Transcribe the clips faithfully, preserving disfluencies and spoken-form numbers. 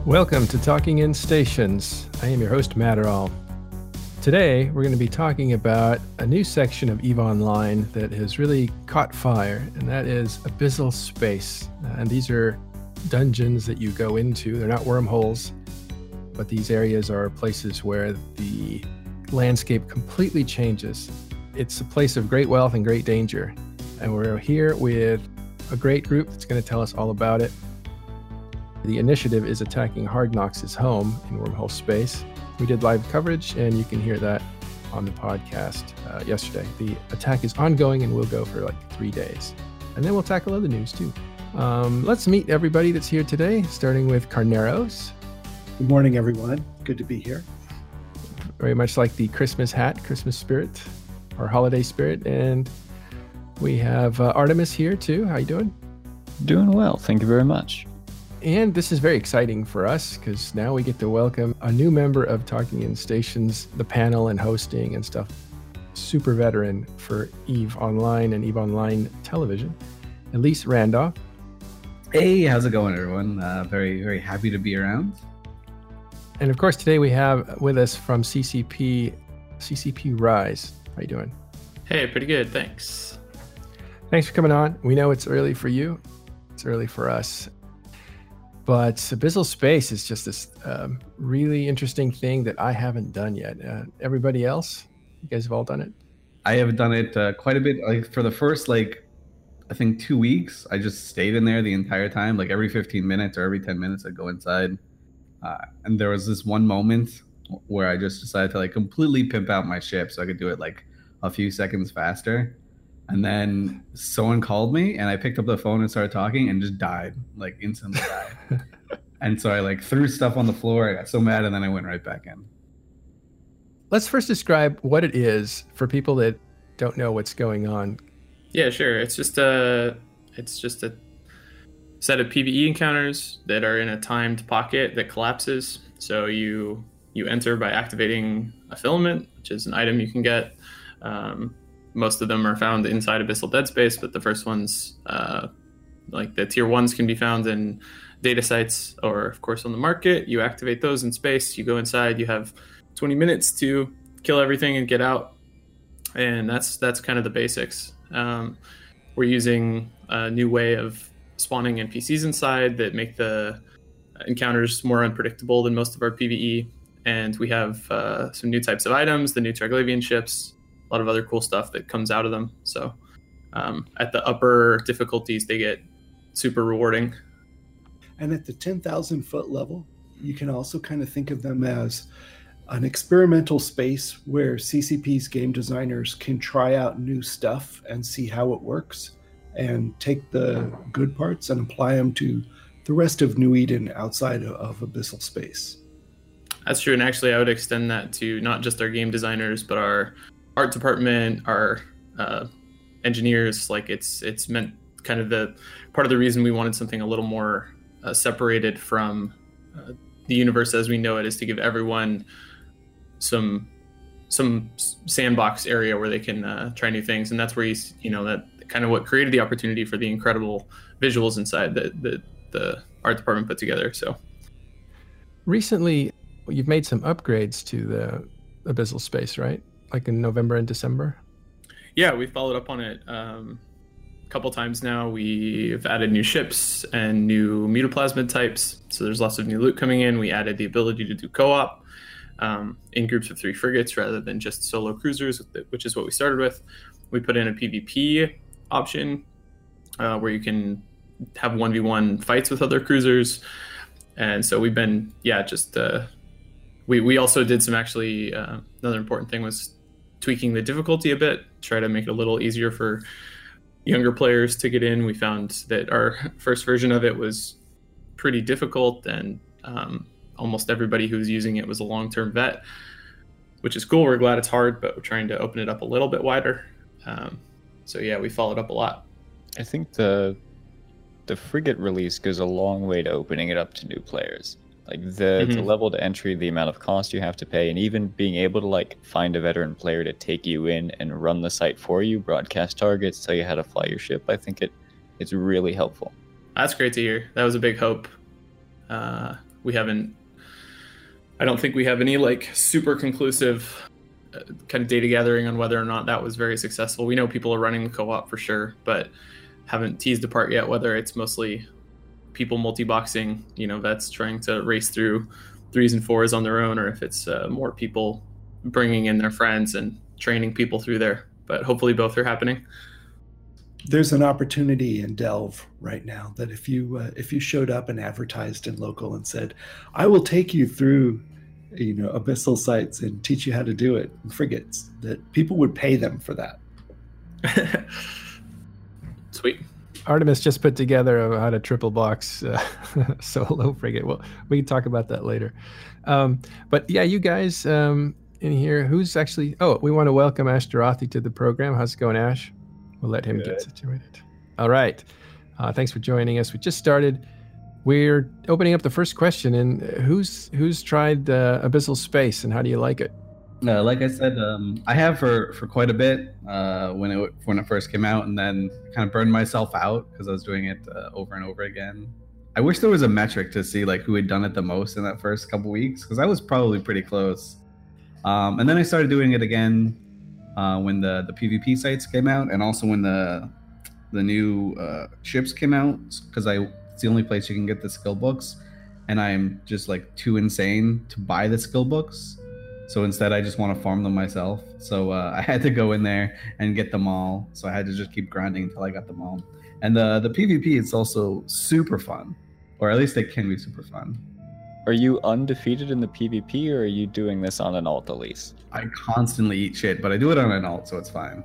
Welcome to Talking in Stations. I am your host, Matterall. Today, we're going to be talking about a new section of EVE Online that has really caught fire, and that is Abyssal Space. Uh, and these are dungeons that you go into. They're not wormholes, but these areas are places where the landscape completely changes. It's a place of great wealth and great danger. And we're here with a great group that's going to tell us all about it. The initiative is attacking Hard Knocks' home in Wormhole Space. We did live coverage, and you can hear that on the podcast uh, yesterday. The attack is ongoing and will go for like three days. And then we'll tackle other news too. Um, let's meet everybody that's here today, starting with Carneros. Good morning, everyone. Good to be here. Very much like the Christmas hat, Christmas spirit, or holiday spirit. And we have uh, Artemis here too. How you doing? Doing well. Thank you very much. And this is very exciting for us because now we get to welcome a new member of Talking in Stations, the panel and hosting and stuff. Super veteran for EVE Online and EVE Online television, Elise Randolph. Hey, how's it going, everyone? Uh, very, very happy to be around. And of course, today we have with us from C C P, C C P Rise. How you doing? Hey, pretty good. Thanks. Thanks for coming on. We know it's early for you. It's early for us. But Abyssal Space is just this um, really interesting thing that I haven't done yet. Uh, everybody else, you guys have all done it? I have done it uh, quite a bit. Like for the first, like, I think two weeks, I just stayed in there the entire time. Like every fifteen minutes or every ten minutes, I'd go inside. Uh, and there was this one moment where I just decided to like completely pimp out my ship so I could do it like a few seconds faster. And then someone called me and I picked up the phone and started talking and just died, like instantly died. And so I like threw stuff on the floor. I got so mad and then I went right back in. Let's first describe what it is for people that don't know what's going on. Yeah, sure. It's just a, it's just a set of PvE encounters that are in a timed pocket that collapses. So you you enter by activating a filament, which is an item you can get. Um, Most of them are found inside Abyssal Dead Space, but the first ones, uh, like the tier ones, can be found in data sites or, of course, on the market. You activate those in space. You go inside. You have twenty minutes to kill everything and get out. And that's that's kind of the basics. Um, we're using a new way of spawning N P Cs inside that make the encounters more unpredictable than most of our PvE. And we have uh, some new types of items, the new Triglavian ships, a lot of other cool stuff that comes out of them. So um, at the upper difficulties, they get super rewarding. And at the ten thousand foot level, you can also kind of think of them as an experimental space where C C P's game designers can try out new stuff and see how it works and take the good parts and apply them to the rest of New Eden outside of Abyssal Space. That's true. And actually, I would extend that to not just our game designers, but our art department, our uh, engineers. Like it's it's meant kind of the part of the reason we wanted something a little more uh, separated from uh, the universe as we know it is to give everyone some some sandbox area where they can uh, try new things. And that's where you you know that kind of what created the opportunity for the incredible visuals inside that the, the art department put together. So recently, you've made some upgrades to the Abyssal Space, right? Like in November and December? Yeah, we followed up on it um, a couple times now. We've added new ships and new mutaplasmid types. So there's lots of new loot coming in. We added the ability to do co-op um, in groups of three frigates rather than just solo cruisers, which is what we started with. We put in a PvP option uh, where you can have one v one fights with other cruisers. And so we've been, yeah, just... Uh, we, we also did some actually... Uh, another important thing was tweaking the difficulty a bit, try to make it a little easier for younger players to get in. We found that our first version of it was pretty difficult, and um, almost everybody who was using it was a long-term vet, which is cool. We're glad it's hard, but we're trying to open it up a little bit wider. Um, so yeah, we followed up a lot. I think the the frigate release goes a long way to opening it up to new players. Like the, Mm-hmm. the level to entry, the amount of cost you have to pay, and even being able to like find a veteran player to take you in and run the site for you, broadcast targets, tell you how to fly your ship. I think it it's really helpful. That's great to hear. That was a big hope. Uh, we haven't. I don't think we have any like super conclusive uh, kind of data gathering on whether or not that was very successful. We know people are running the co-op for sure, but haven't teased apart yet whether it's mostly people multi-boxing, you know, vets trying to race through threes and fours on their own, or if it's uh, more people bringing in their friends and training people through there. But hopefully both are happening. There's an opportunity in Delve right now that if you uh, if you showed up and advertised in local and said, I will take you through, you know, abyssal sites and teach you how to do it in frigates, that people would pay them for that. Sweet. Artemis just put together a, how to triple box uh, solo frigate. Well, we can talk about that later. Um, but yeah, you guys um, in here, who's actually, oh, we want to welcome Ash Dorathi to the program. How's it going, Ash? We'll let him Good. get situated. All right. Uh, thanks for joining us. We just started. We're opening up the first question. And who's who's tried uh, Abyssal Space and how do you like it? Uh, like I said, um, I have for, for quite a bit uh, when it when it first came out, and then kind of burned myself out because I was doing it uh, over and over again. I wish there was a metric to see like who had done it the most in that first couple weeks, because I was probably pretty close. Um, and then I started doing it again uh, when the, the PvP sites came out, and also when the the new uh, ships came out, because I it's the only place you can get the skill books, and I'm just like too insane to buy the skill books. So instead, I just want to farm them myself. So uh, I had to go in there and get them all. So I had to just keep grinding until I got them all. And the the PvP is also super fun, or at least it can be super fun. Are you undefeated in the PvP, or are you doing this on an alt at least? I constantly eat shit, but I do it on an alt, so it's fine.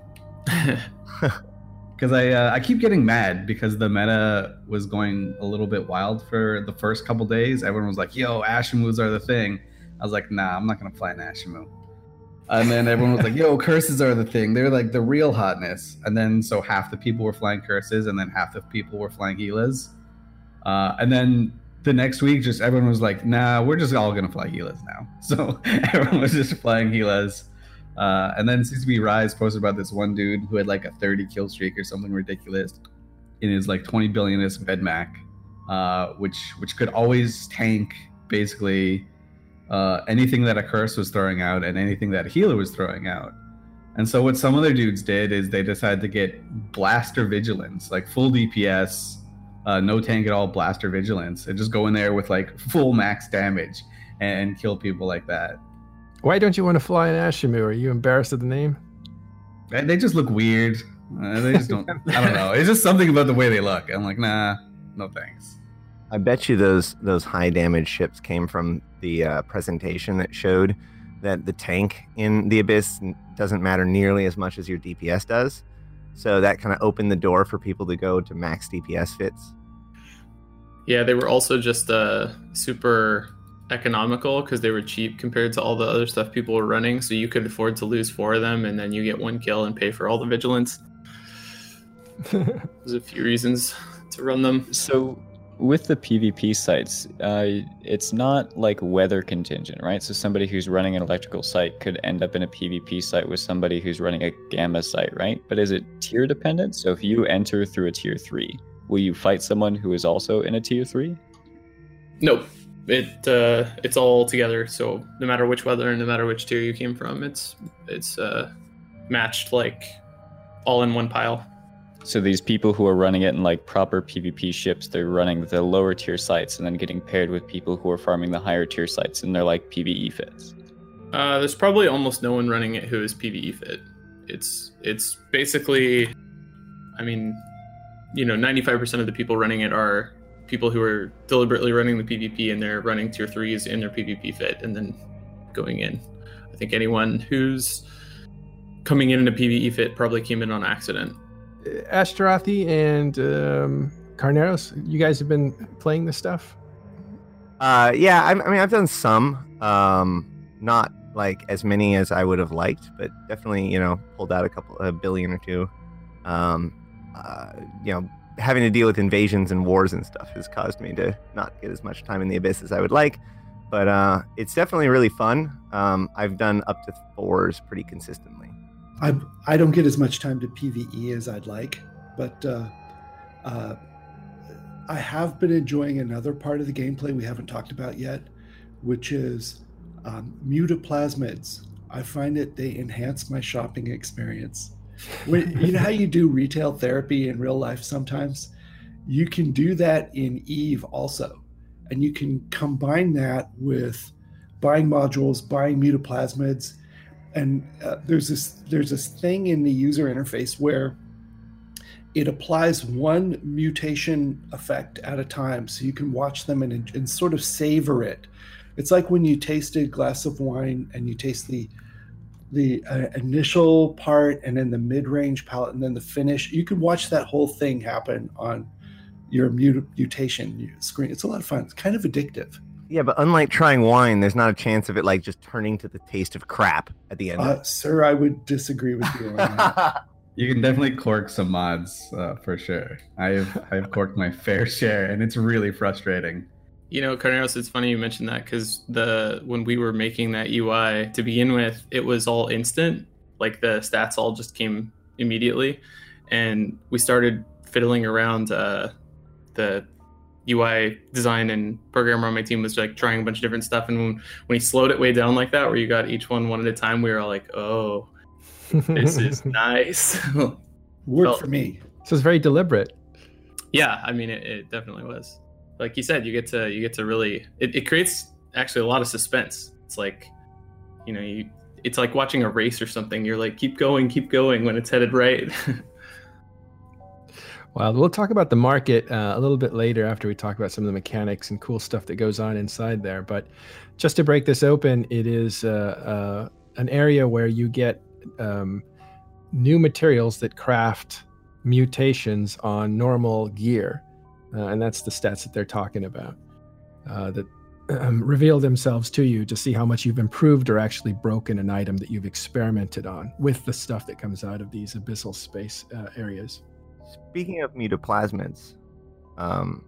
Because I uh, I keep getting mad because the meta was going a little bit wild for the first couple days. Everyone was like, "Yo, Ashimus are the thing." I was like, "Nah, I'm not gonna fly an Ashimu." And then everyone was like, "Yo, curses are the thing. They're like the real hotness." And then so half the people were flying curses, and then half the people were flying Gilas. Uh, and then the next week, just everyone was like, "Nah, we're just all gonna fly Gilas now." So everyone was just flying Gilas. Uh, and then C C P Rise posted about this one dude who had like a thirty kill streak or something ridiculous in his like twenty billionist Vedmak, uh, which which could always tank basically uh, anything that a curse was throwing out and anything that a healer was throwing out. And so what some other dudes did is they decided to get Blaster Vigilance, like full D P S, uh, no tank at all, Blaster Vigilance, and just go in there with like full max damage and, and kill people like that. Why don't you want to fly an Ashimu? Are you embarrassed of the name? They just look weird. Uh, they just don't. I don't know. It's just something about the way they look. I'm like, nah, no thanks. I bet you those those high damage ships came from the uh, presentation that showed that the tank in the Abyss doesn't matter nearly as much as your D P S does. So that kind of opened the door for people to go to max D P S fits. Yeah, they were also just uh, super economical because they were cheap compared to all the other stuff people were running. So you could afford to lose four of them, and then you get one kill and pay for all the vigilance. There's a few reasons to run them. So with the PvP sites, uh, it's not like weather contingent, right? So somebody who's running an electrical site could end up in a PvP site with somebody who's running a gamma site, right? But is it tier dependent? So if you enter through a tier three, will you fight someone who is also in a tier three? Nope. It uh, it's all together. So no matter which weather and no matter which tier you came from, it's it's uh, matched like all in one pile. So these people who are running it in like proper PvP ships, they're running the lower tier sites and then getting paired with people who are farming the higher tier sites, and they're like PvE fits. Uh, there's probably almost no one running it who is PvE fit. It's it's basically, I mean, you know, ninety-five percent of the people running it are people who are deliberately running the PvP, and they're running tier threes in their PvP fit and then going in. I think anyone who's coming in in a PvE fit probably came in on accident. Ash Dorathi and um, Carneros, you guys have been playing this stuff? Uh, yeah, I, I mean, I've done some. Um, not like as many as I would have liked, but definitely, you know, pulled out a couple, a billion or two. Um, uh, you know, having to deal with invasions and wars and stuff has caused me to not get as much time in the Abyss as I would like. But uh, it's definitely really fun. Um, I've done up to fours pretty consistently. I I don't get as much time to PvE as I'd like, but uh, uh, I have been enjoying another part of the gameplay we haven't talked about yet, which is um, mutaplasmids. I find that they enhance my shopping experience. When, you know how you do retail therapy in real life sometimes? You can do that in Eve also. And you can combine that with buying modules, buying mutaplasmids. And uh, there's this there's this thing in the user interface where it applies one mutation effect at a time, so you can watch them and, and sort of savor it. It's like when you taste a glass of wine and you taste the the uh, initial part and then the mid-range palette and then the finish. You can watch that whole thing happen on your mut- mutation screen. It's a lot of fun. It's kind of addictive. Yeah, but unlike trying wine, there's not a chance of it like just turning to the taste of crap at the end. Uh, of it. Sir, I would disagree with you on that. You can definitely cork some mods uh, for sure. I've I've corked my fair share, and it's really frustrating. You know, Carneros, it's funny you mentioned that because the when we were making that U I to begin with, it was all instant. Like the stats all just came immediately, and we started fiddling around. Uh, the U I design and programmer on my team was like trying a bunch of different stuff, and when when he slowed it way down like that, where you got each one one at a time, we were all like, "Oh, this is nice." Worked Felt- for me. So it's very deliberate. Yeah, I mean, it, it definitely was. Like you said, you get to you get to really it, it creates actually a lot of suspense. It's like, you know, you it's like watching a race or something. You're like, keep going, keep going when it's headed right. Well, we'll talk about the market uh, a little bit later after we talk about some of the mechanics and cool stuff that goes on inside there. But just to break this open, it is uh, uh, an area where you get um, new materials that craft mutations on normal gear. Uh, and that's the stats that they're talking about uh, that um, reveal themselves to you to see how much you've improved or actually broken an item that you've experimented on with the stuff that comes out of these abyssal space uh, areas. Speaking of mutaplasmids, um,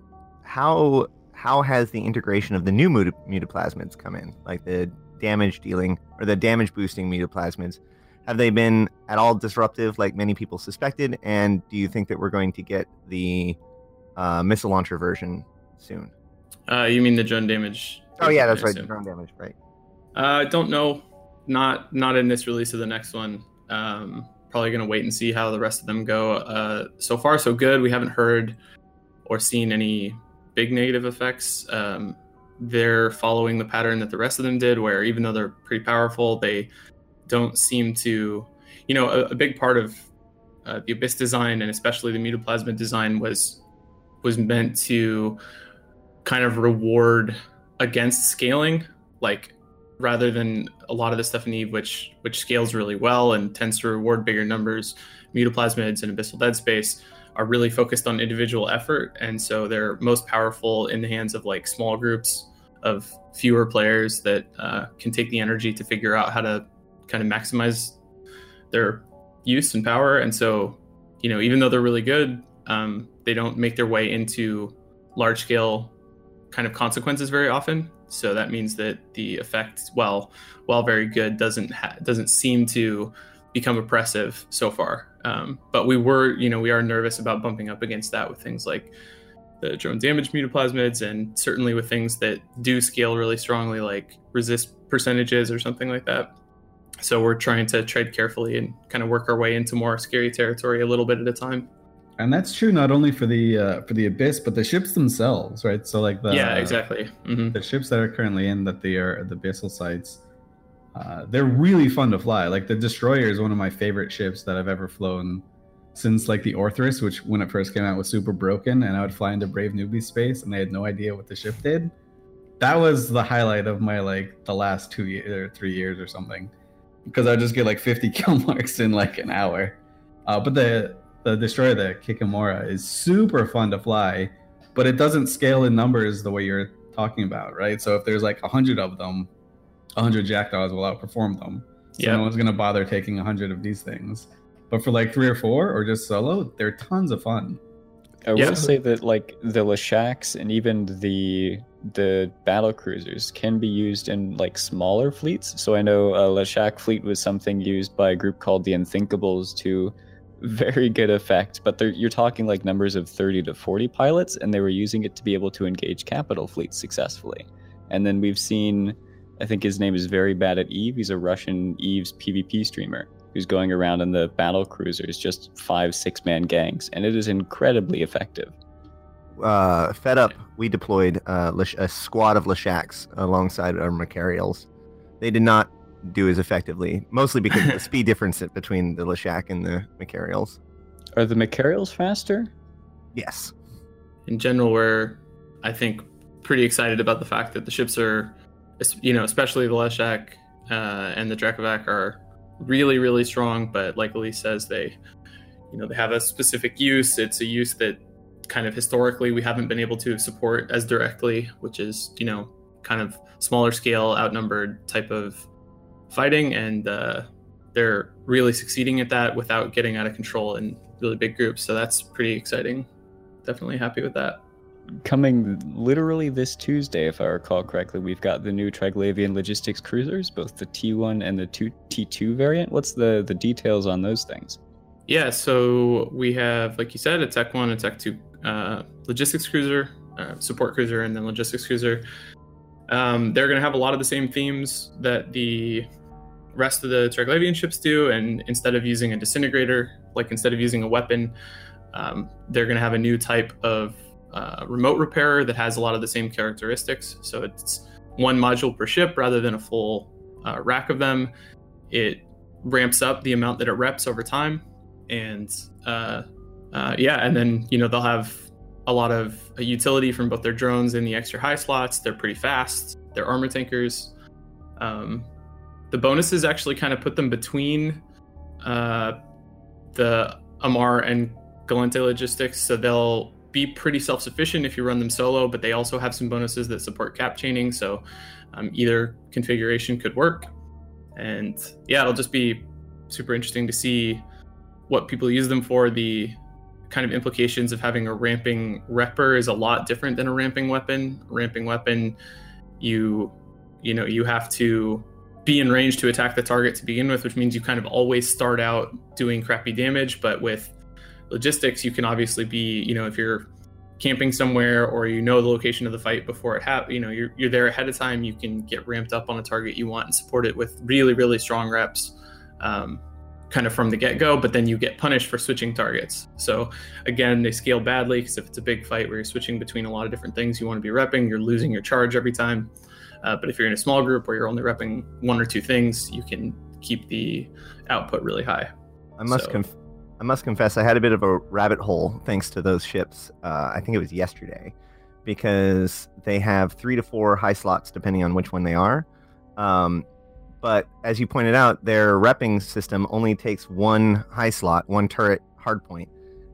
how how has the integration of the new muta- mutaplasmids come in? Like the damage dealing or the damage boosting mutaplasmids, have they been at all disruptive, like many people suspected? And do you think that we're going to get the uh, missile launcher version soon? uh, you mean the drone damage? Oh yeah, that's I right. assume. Drone damage, right? I uh, don't know. Not not in this release of the next one. Um, probably going to wait and see how the rest of them go. Uh, so far, so good. We haven't heard or seen any big negative effects. Um, they're following the pattern that the rest of them did, where even though they're pretty powerful, they don't seem to, you know, a, a big part of uh, the Abyss design and especially the Mutaplasmid design was was meant to kind of reward against scaling, like rather than a lot of the stuff in Eve, which which scales really well and tends to reward bigger numbers. Mutaplasmids and Abyssal Dead Space are really focused on individual effort, and so they're most powerful in the hands of like small groups of fewer players that uh, can take the energy to figure out how to kind of maximize their use and power. And so, you know, even though they're really good, um, they don't make their way into large scale kind of consequences very often. So that means that the effect, while while very good, doesn't ha- doesn't seem to become oppressive so far. Um, but we were, you know, we are nervous about bumping up against that with things like the drone damage mutaplasmids, and certainly with things that do scale really strongly, like resist percentages or something like that. So we're trying to tread carefully and kind of work our way into more scary territory a little bit at a time. And that's true not only for the uh, for the Abyss, but the ships themselves, right? So like the yeah, exactly. Mm-hmm. the ships that are currently in that they are the Abyssal sites, uh, they're really fun to fly. Like the Destroyer is one of my favorite ships that I've ever flown since like the Orthrus, which when it first came out was super broken, and I would fly into Brave Newbie space and they had no idea what the ship did. That was the highlight of my like the last two years or three years or something, because I'd just get like fifty kill marks in like an hour. Uh, but the The Destroyer, the Kikamura, is super fun to fly, but it doesn't scale in numbers the way you're talking about, right? So if there's like a hundred of them, a hundred Jackdaws will outperform them. So Yep. no one's gonna bother taking a hundred of these things. But for like three or four, or just solo, they're tons of fun. I will Yeah. say that like the Leshaks and even the the battle cruisers can be used in like smaller fleets. So I know a Leshak fleet was something used by a group called the Unthinkables to very good effect, but you're talking like numbers of thirty to forty pilots, and they were using it to be able to engage capital fleets successfully. And then we've seen, I think his name is Very Bad at Eve. He's a Russian Eve's PvP streamer who's going around in the battle cruisers, just five, six man gangs, and it is incredibly effective. Uh, fed up, we deployed uh, a squad of Leshaks alongside our Macarials. They did not do as effectively, mostly because of the speed difference between the Leshak and the Macarials. Are the Macarials faster? Yes. In general, we're, I think, pretty excited about the fact that the ships are, you know, especially the Leshak uh, and the Dracovac are really, really strong, but like Elise says, they, you know, they have a specific use. It's a use that kind of historically we haven't been able to support as directly, which is, you know, kind of smaller scale, outnumbered type of fighting, and uh, they're really succeeding at that without getting out of control in really big groups. So that's pretty exciting. Definitely happy with that. Coming literally this Tuesday, if I recall correctly, we've got the new Triglavian logistics cruisers, both the T one and the T two variant. What's the, the details on those things? Yeah, so we have, like you said, a Tech one, a Tech two uh, logistics cruiser, uh, support cruiser, and then logistics cruiser. Um, they're going to have a lot of the same themes that the rest of the Triglavian ships do, and instead of using a disintegrator, like instead of using a weapon, um, they're going to have a new type of uh, remote repairer that has a lot of the same characteristics. So it's one module per ship rather than a full uh, rack of them. It ramps up the amount that it reps over time, and uh, uh, yeah, and then, you know, they'll have a lot of utility from both their drones and the extra high slots. They're pretty fast. They're armor tankers. Um, the bonuses actually kind of put them between uh, the Amarr and Gallente logistics, so they'll be pretty self-sufficient if you run them solo, but they also have some bonuses that support cap chaining, so um, either configuration could work. And yeah, it'll just be super interesting to see what people use them for. The kind of implications of having a ramping repper is a lot different than a ramping weapon. A ramping weapon, you you know, you have to be in range to attack the target to begin with, which means you kind of always start out doing crappy damage. But with logistics, you can obviously be, you know, if you're camping somewhere or you know the location of the fight before it happens, you know, you're you're there ahead of time, you can get ramped up on a target you want and support it with really, really strong reps. Um, kind of from the get-go, but then you get punished for switching targets. So again, they scale badly because if it's a big fight where you're switching between a lot of different things you want to be repping, you're losing your charge every time. Uh, but if you're in a small group where you're only repping one or two things, you can keep the output really high. I must so. conf- I must confess I had a bit of a rabbit hole thanks to those ships. Uh, I think it was yesterday, because they have three to four high slots depending on which one they are. Um, But as you pointed out, their repping system only takes one high slot, one turret hardpoint,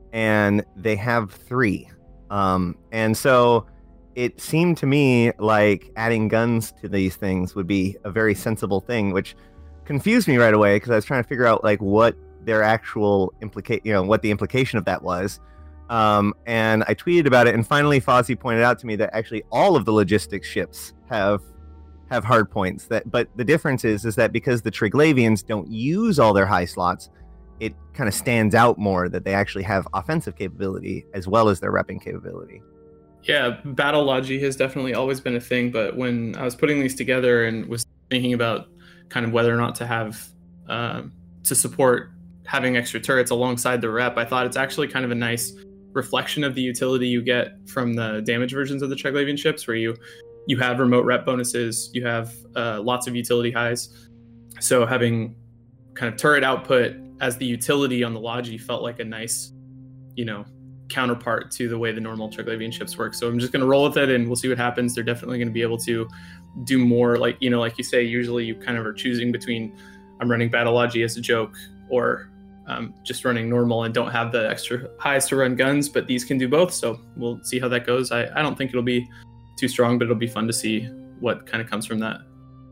and they have three. Um, and so it seemed to me like adding guns to these things would be a very sensible thing, which confused me right away because I was trying to figure out like what their actual implicate, you know, what the implication of that was. Um, and I tweeted about it, and finally Fozzie pointed out to me that actually all of the logistics ships have have hard points. That, but the difference is is that because the Triglavians don't use all their high slots, it kind of stands out more that they actually have offensive capability as well as their repping capability. Yeah, battle logi has definitely always been a thing, but when I was putting these together and was thinking about kind of whether or not to have um, to support having extra turrets alongside the rep, I thought it's actually kind of a nice reflection of the utility you get from the damage versions of the Triglavian ships, where you you have remote rep bonuses, you have uh, lots of utility highs. So having kind of turret output as the utility on the logi felt like a nice, you know, counterpart to the way the normal Triglavian ships work. So I'm just going to roll with it and we'll see what happens. They're definitely going to be able to do more, like, you know, like you say, usually you kind of are choosing between I'm running battle logi as a joke or um, just running normal and don't have the extra highs to run guns, but these can do both. So we'll see how that goes. I, I don't think it'll be too strong, but it'll be fun to see what kind of comes from that.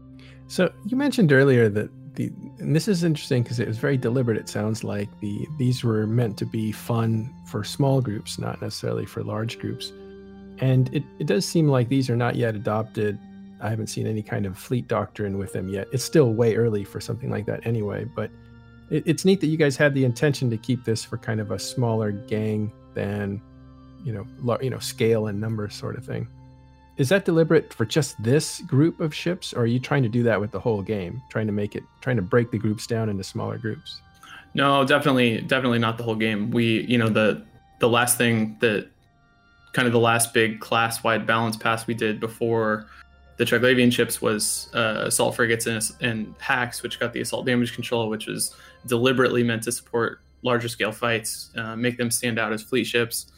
So you mentioned earlier that the, and this is interesting because it was very deliberate. It sounds like the these were meant to be fun for small groups, not necessarily for large groups. And it, it does seem like these are not yet adopted. I haven't seen any kind of fleet doctrine with them yet. It's still way early for something like that anyway, but it, it's neat that you guys had the intention to keep this for kind of a smaller gang than, you know, lar- you know, scale and number sort of thing. Is that deliberate for just this group of ships, or are you trying to do that with the whole game, trying to make it, trying to break the groups down into smaller groups? No, definitely, definitely not the whole game. We, you know, the the last thing that, kind of the last big class-wide balance pass we did before the Triglavian ships was uh, assault frigates and, and hacks, which got the assault damage control, which was deliberately meant to support larger scale fights, uh, make them stand out as fleet ships.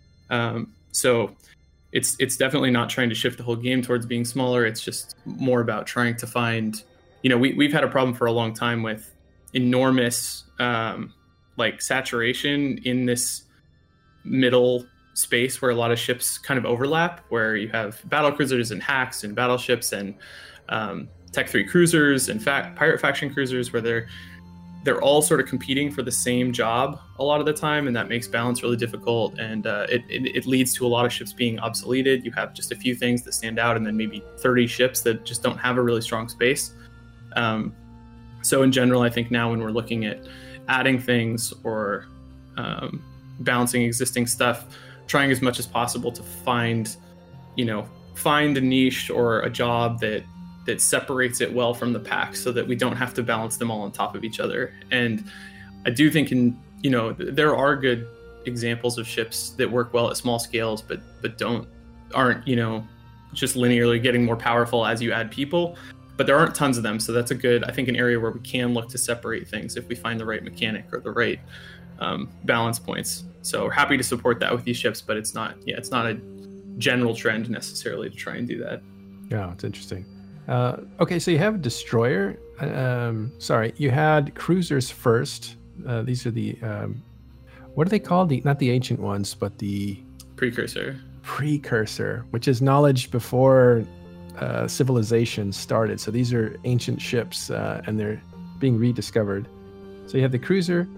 Um, so it's it's definitely not trying to shift the whole game towards being smaller. It's just more about trying to find, you know, we, we've had a problem for a long time with enormous um, like saturation in this middle space where a lot of ships kind of overlap, where you have battle cruisers and hacks and battleships and um, Tech three cruisers and fa- pirate faction cruisers, where they're they're all sort of competing for the same job a lot of the time, and that makes balance really difficult, and uh, it, it, it leads to a lot of ships being obsoleted. You have just a few things that stand out, and then maybe thirty ships that just don't have a really strong space. Um, so in general, I think now when we're looking at adding things or um, balancing existing stuff, trying as much as possible to find, you know, find a niche or a job that that separates it well from the pack, so that we don't have to balance them all on top of each other. And I do think, in you know, there are good examples of ships that work well at small scales, but but don't aren't you know just linearly getting more powerful as you add people. But there aren't tons of them, so that's a good, I think, an area where we can look to separate things if we find the right mechanic or the right um, balance points. So we're happy to support that with these ships, but it's not, yeah, it's not a general trend necessarily to try and do that. Yeah, it's interesting. Uh, okay, so you have a destroyer. Um, sorry, you had cruisers first. Uh, these are the, um, what are they called? The not the ancient ones, but the precursor. Precursor, which is knowledge before uh, civilization started. So these are ancient ships, uh, and they're being rediscovered. So you have the cruiser,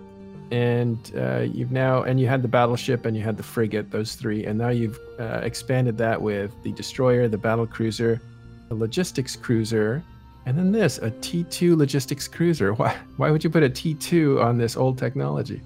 and uh, you've now, and you had the battleship, and you had the frigate. Those three, and now you've uh, expanded that with the destroyer, the battle cruiser, a logistics cruiser, and then this, a T two logistics cruiser. Why why would you put a T two on this old technology?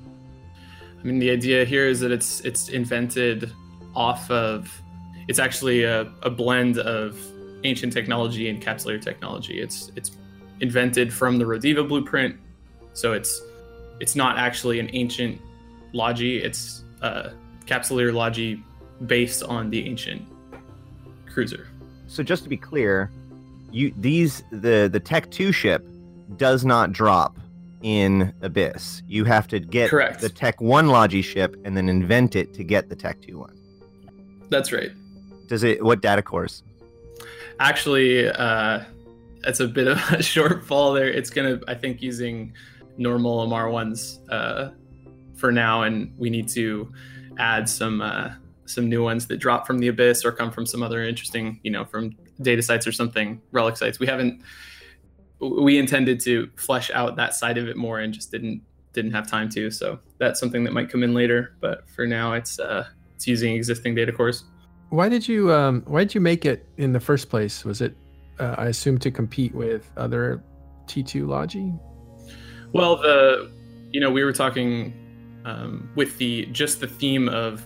I mean, the idea here is that it's it's invented off of, it's actually a, a blend of ancient technology and capsuleer technology. It's it's invented from the Rodiva blueprint, so it's it's not actually an ancient Logi, it's uh, capsuleer Logi based on the ancient cruiser. So just to be clear, you these the the Tech two ship does not drop in Abyss. You have to get Correct. the Tech one Logi ship and then invent it to get the Tech two one. That's right. Does it? What data cores? Actually, uh, it's a bit of a shortfall there. It's gonna, I think, using normal M R ones uh, for now, and we need to add some. Uh, some new ones that drop from the Abyss or come from some other interesting, you know, from data sites or something, relic sites. We haven't, we intended to flesh out that side of it more and just didn't, didn't have time to. So that's something that might come in later, but for now it's, uh, it's using existing data cores. Why did you, um, why did you make it in the first place? Was it, uh, I assume, to compete with other T two Logi? Well, the, you know, we were talking um, with the, just the theme of,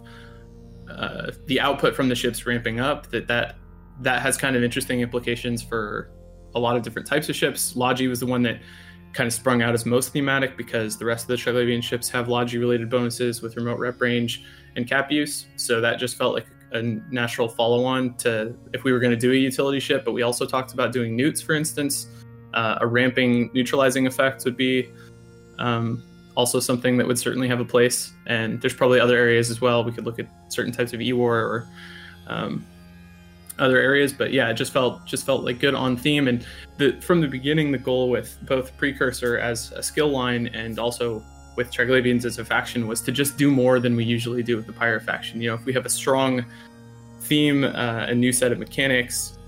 Uh, the output from the ships ramping up, that, that that has kind of interesting implications for a lot of different types of ships. Logi was the one that kind of sprung out as most thematic because the rest of the Triglavian ships have Logi related bonuses with remote rep range and cap use. So that just felt like a natural follow-on to if we were going to do a utility ship, but we also talked about doing newts, for instance. Uh, a ramping neutralizing effect would be um, also something that would certainly have a place, and there's probably other areas as well. We could look at certain types of E-War or um, other areas, but yeah, it just felt just felt like good on theme. And the, from the beginning, the goal with both Precursor as a skill line and also with Triglavians as a faction was to just do more than we usually do with the Pirate faction. You know, if we have a strong theme, uh, a new set of mechanics,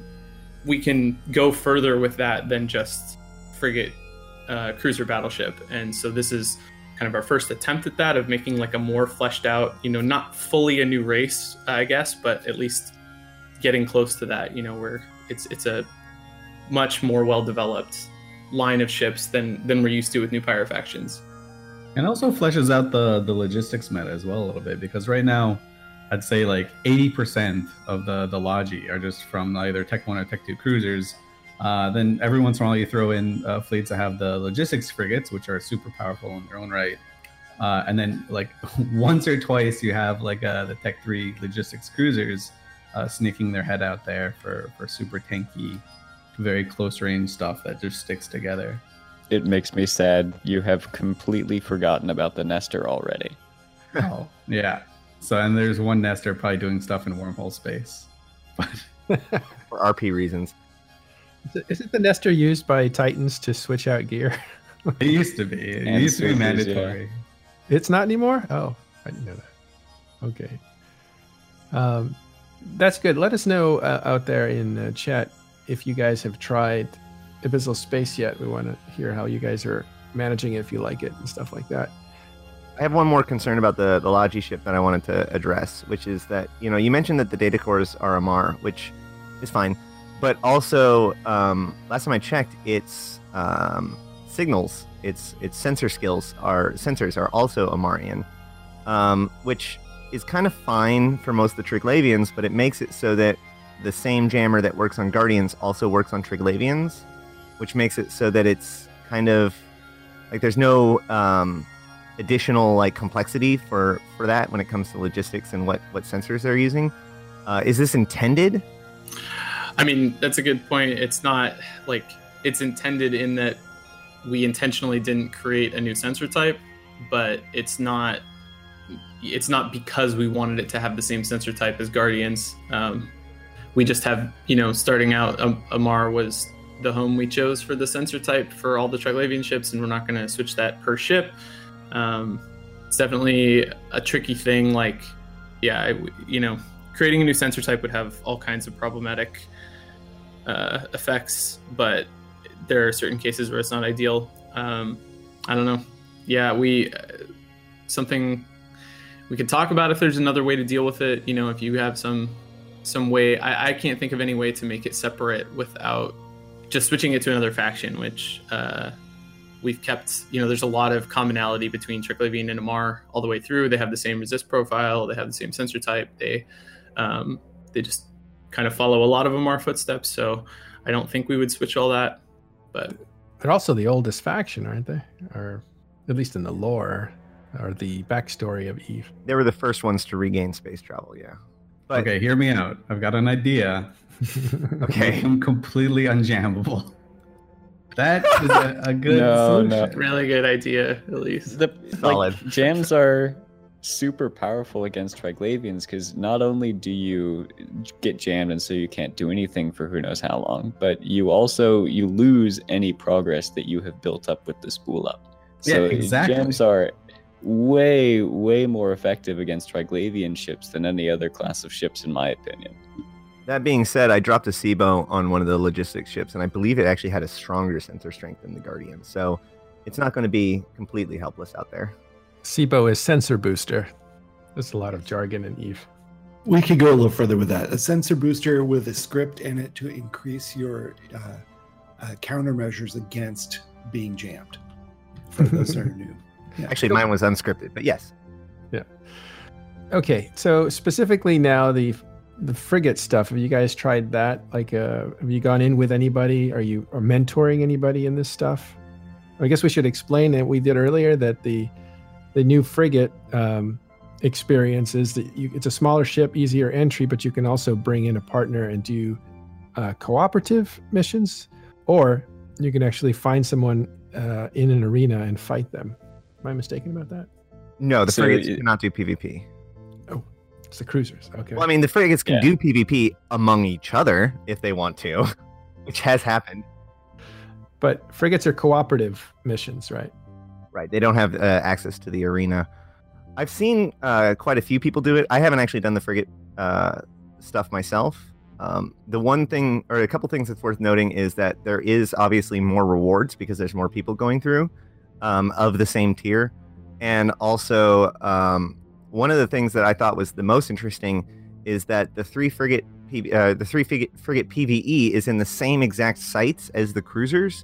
we can go further with that than just frigate Uh, cruiser battleship. And so this is kind of our first attempt at that, of making like a more fleshed out, you know, not fully a new race, I guess, but at least getting close to that, you know, where it's it's a much more well developed line of ships than than we're used to with new Pyro factions. And also fleshes out the the logistics meta as well a little bit, because right now I'd say like eighty percent of the the Logi are just from either Tech one or Tech two cruisers. Uh, then every once in a while you throw in uh, fleets that have the logistics frigates, which are super powerful in their own right. Uh, and then like once or twice you have like uh, the Tech three logistics cruisers uh, sneaking their head out there for, for super tanky, very close range stuff that just sticks together. It makes me sad you have completely forgotten about the Nestor already. Oh, yeah. So, and there's one Nestor probably doing stuff in wormhole space. But For R P reasons. Is it, is it the Nestor used by Titans to switch out gear? it used to be. It And used to be switches, mandatory. It's not anymore? Oh, I didn't know that. Okay. Um, that's good. Let us know uh, out there in uh, chat if you guys have tried Abyssal Space yet. We want to hear how you guys are managing it, if you like it and stuff like that. I have one more concern about the, the Logi ship that I wanted to address, which is that, you know, you mentioned that the data cores are Amarr, which is fine. But also, um, last time I checked, its um, signals, its its sensor skills are sensors are also Amarrian, um, which is kind of fine for most of the Triglavians, but it makes it so that the same jammer that works on Guardians also works on Triglavians, which makes it so that it's kind of like there's no um, additional like complexity for, for that when it comes to logistics and what, what sensors they're using. Uh, is this intended? I mean, that's a good point. It's not like it's intended in that we intentionally didn't create a new sensor type, but it's not it's not because we wanted it to have the same sensor type as Guardians. Um, we just have, you know, starting out, um, Amarr was the home we chose for the sensor type for all the Triglavian ships, and we're not going to switch that per ship. Um, it's definitely a tricky thing. Like, yeah, I, you know, creating a new sensor type would have all kinds of problematic uh, effects, but there are certain cases where it's not ideal. Um, I don't know. Yeah, we uh, something we could talk about if there's another way to deal with it. You know, if you have some some way, I, I can't think of any way to make it separate without just switching it to another faction, which uh, we've kept. You know, there's a lot of commonality between Triglavian and Amarr all the way through. They have the same resist profile. They have the same sensor type. They um, they just kind of follow a lot of Amarr footsteps. So I don't think we would switch all that. But they're also the oldest faction, aren't they? Or at least in the lore or the backstory of Eve. They were the first ones to regain space travel, yeah. But, okay, hear me out. I've got an idea. Okay. I'm completely unjammable. That is a, a good No, solution. no. really good idea, at least. The Solid. like, jams are super powerful against Triglavians because not only do you get jammed and so you can't do anything for who knows how long, but you also you lose any progress that you have built up with the spool up. So Yeah, exactly. jams are way way more effective against Triglavian ships than any other class of ships, in my opinion. That being said, I dropped a SIBO on one of the logistics ships, and I believe it actually had a stronger sensor strength than the Guardian. So it's not going to be completely helpless out there. SIBO is sensor booster. There's a lot of jargon in Eve. We could go a little further with that. A sensor booster with a script in it to increase your uh, uh, countermeasures against being jammed. For those that are new. Yeah. Actually, mine was unscripted, but yes. Okay, so specifically now the the frigate stuff. Have you guys tried that? Like, uh, have you gone in with anybody? Are you are mentoring anybody in this stuff? I guess we should explain that we did earlier that the the new frigate um, experience is that you, it's a smaller ship, easier entry, but you can also bring in a partner and do uh, cooperative missions, or you can actually find someone uh, in an arena and fight them. Am I mistaken about that? No, the So frigates it- cannot do PvP. It's the cruisers. Okay. Well, I mean, the frigates can Yeah. do PvP among each other if they want to, which has happened. But frigates are cooperative missions, right? Right. They don't have uh, access to the arena. I've seen uh, quite a few people do it. I haven't actually done the frigate uh, stuff myself. Um, the one thing, or a couple things that's worth noting, is that there is obviously more rewards because there's more people going through um, of the same tier. And also, um, one of the things that I thought was the most interesting is that the three frigate P- uh, the three frigate, frigate PvE is in the same exact sites as the cruisers.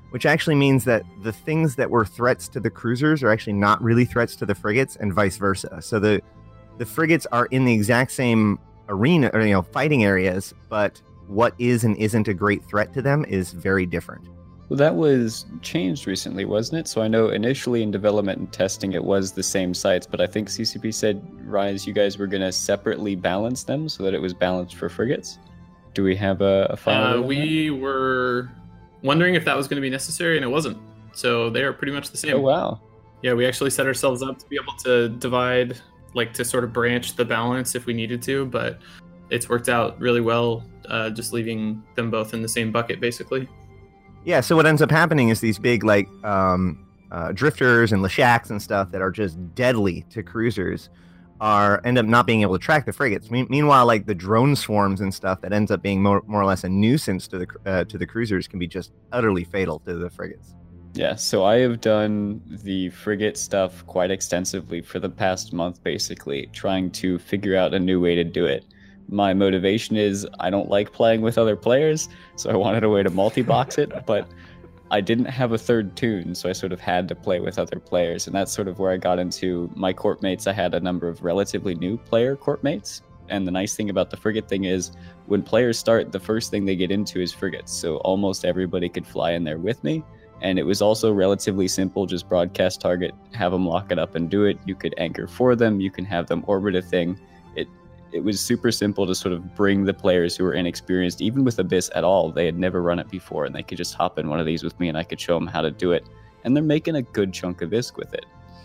which actually means that the things that were threats to the cruisers are actually not really threats to the frigates, and vice versa. So the the frigates are in the exact same arena, or you know, fighting areas, but what is and isn't a great threat to them is very different. Well, that was changed recently, wasn't it? So I know initially in development and testing it was the same sites, but I think C C P said, Rise, you guys were going to separately balance them so that it was balanced for frigates. Do we have a, a final? Uh, we were wondering if that was going to be necessary, and it wasn't. So they are pretty much the same. Oh, wow. Yeah, we actually set ourselves up to be able to divide, like to sort of branch the balance if we needed to, but it's worked out really well, uh, just leaving them both in the same bucket, basically. Yeah, so what ends up happening is these big, like, um, uh, drifters and Leshaks and stuff that are just deadly to cruisers are end up not being able to track the frigates. Me- meanwhile, like, the drone swarms and stuff that ends up being more, more or less a nuisance to the uh, to the cruisers can be just utterly fatal to the frigates. Yeah, so I have done the frigate stuff quite extensively for the past month, basically, trying to figure out a new way to do it. My motivation is I don't like playing with other players, so I wanted a way to multi-box it, but I didn't have a third toon, so I sort of had to play with other players, and that's sort of where I got into my corp mates. I had a number of relatively new player corp mates, and the nice thing about the frigate thing is when players start, the first thing they get into is frigates, so almost everybody could fly in there with me, and it was also relatively simple, just broadcast target, have them lock it up and do it. You could anchor for them, you can have them orbit a thing. It It was super simple to sort of bring the players who were inexperienced, even with Abyss at all. They had never run it before, and they could just hop in one of these with me, and I could show them how to do it. And they're making a good chunk of I S K with it.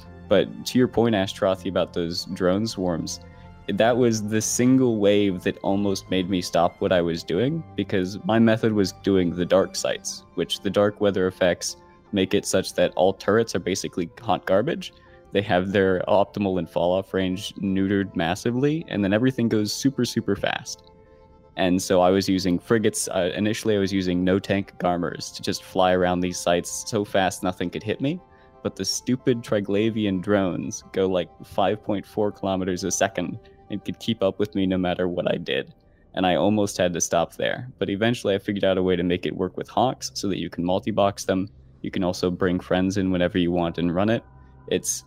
But to your point, Ashtrothi, about those drone swarms, that was the single wave that almost made me stop what I was doing, because my method was doing the dark sites, which the dark weather effects make it such that all turrets are basically hot garbage. They have their optimal and fall-off range neutered massively, and then everything goes super, super fast. And so I was using frigates. Uh, initially, I was using no-tank Garmers to just fly around these sites so fast nothing could hit me. But the stupid Triglavian drones go like five point four kilometers a second and could keep up with me no matter what I did. And I almost had to stop there. But eventually, I figured out a way to make it work with Hawks so that you can multi-box them. You can also bring friends in whenever you want and run it. It's...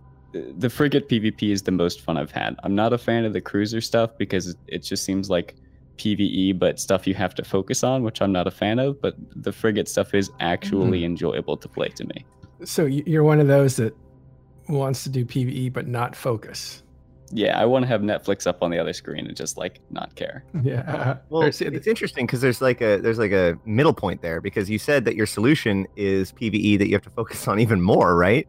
The frigate PvP is the most fun I've had. I'm not a fan of the cruiser stuff because it just seems like PvE, but stuff you have to focus on, which I'm not a fan of. But the frigate stuff is actually mm-hmm. enjoyable to play to me. So you're one of those that wants to do PvE but not focus. Yeah, I want to have Netflix up on the other screen and just like not care. Yeah. Well, it's interesting because there's like a there's like a middle point there, because you said that your solution is PvE that you have to focus on even more, right?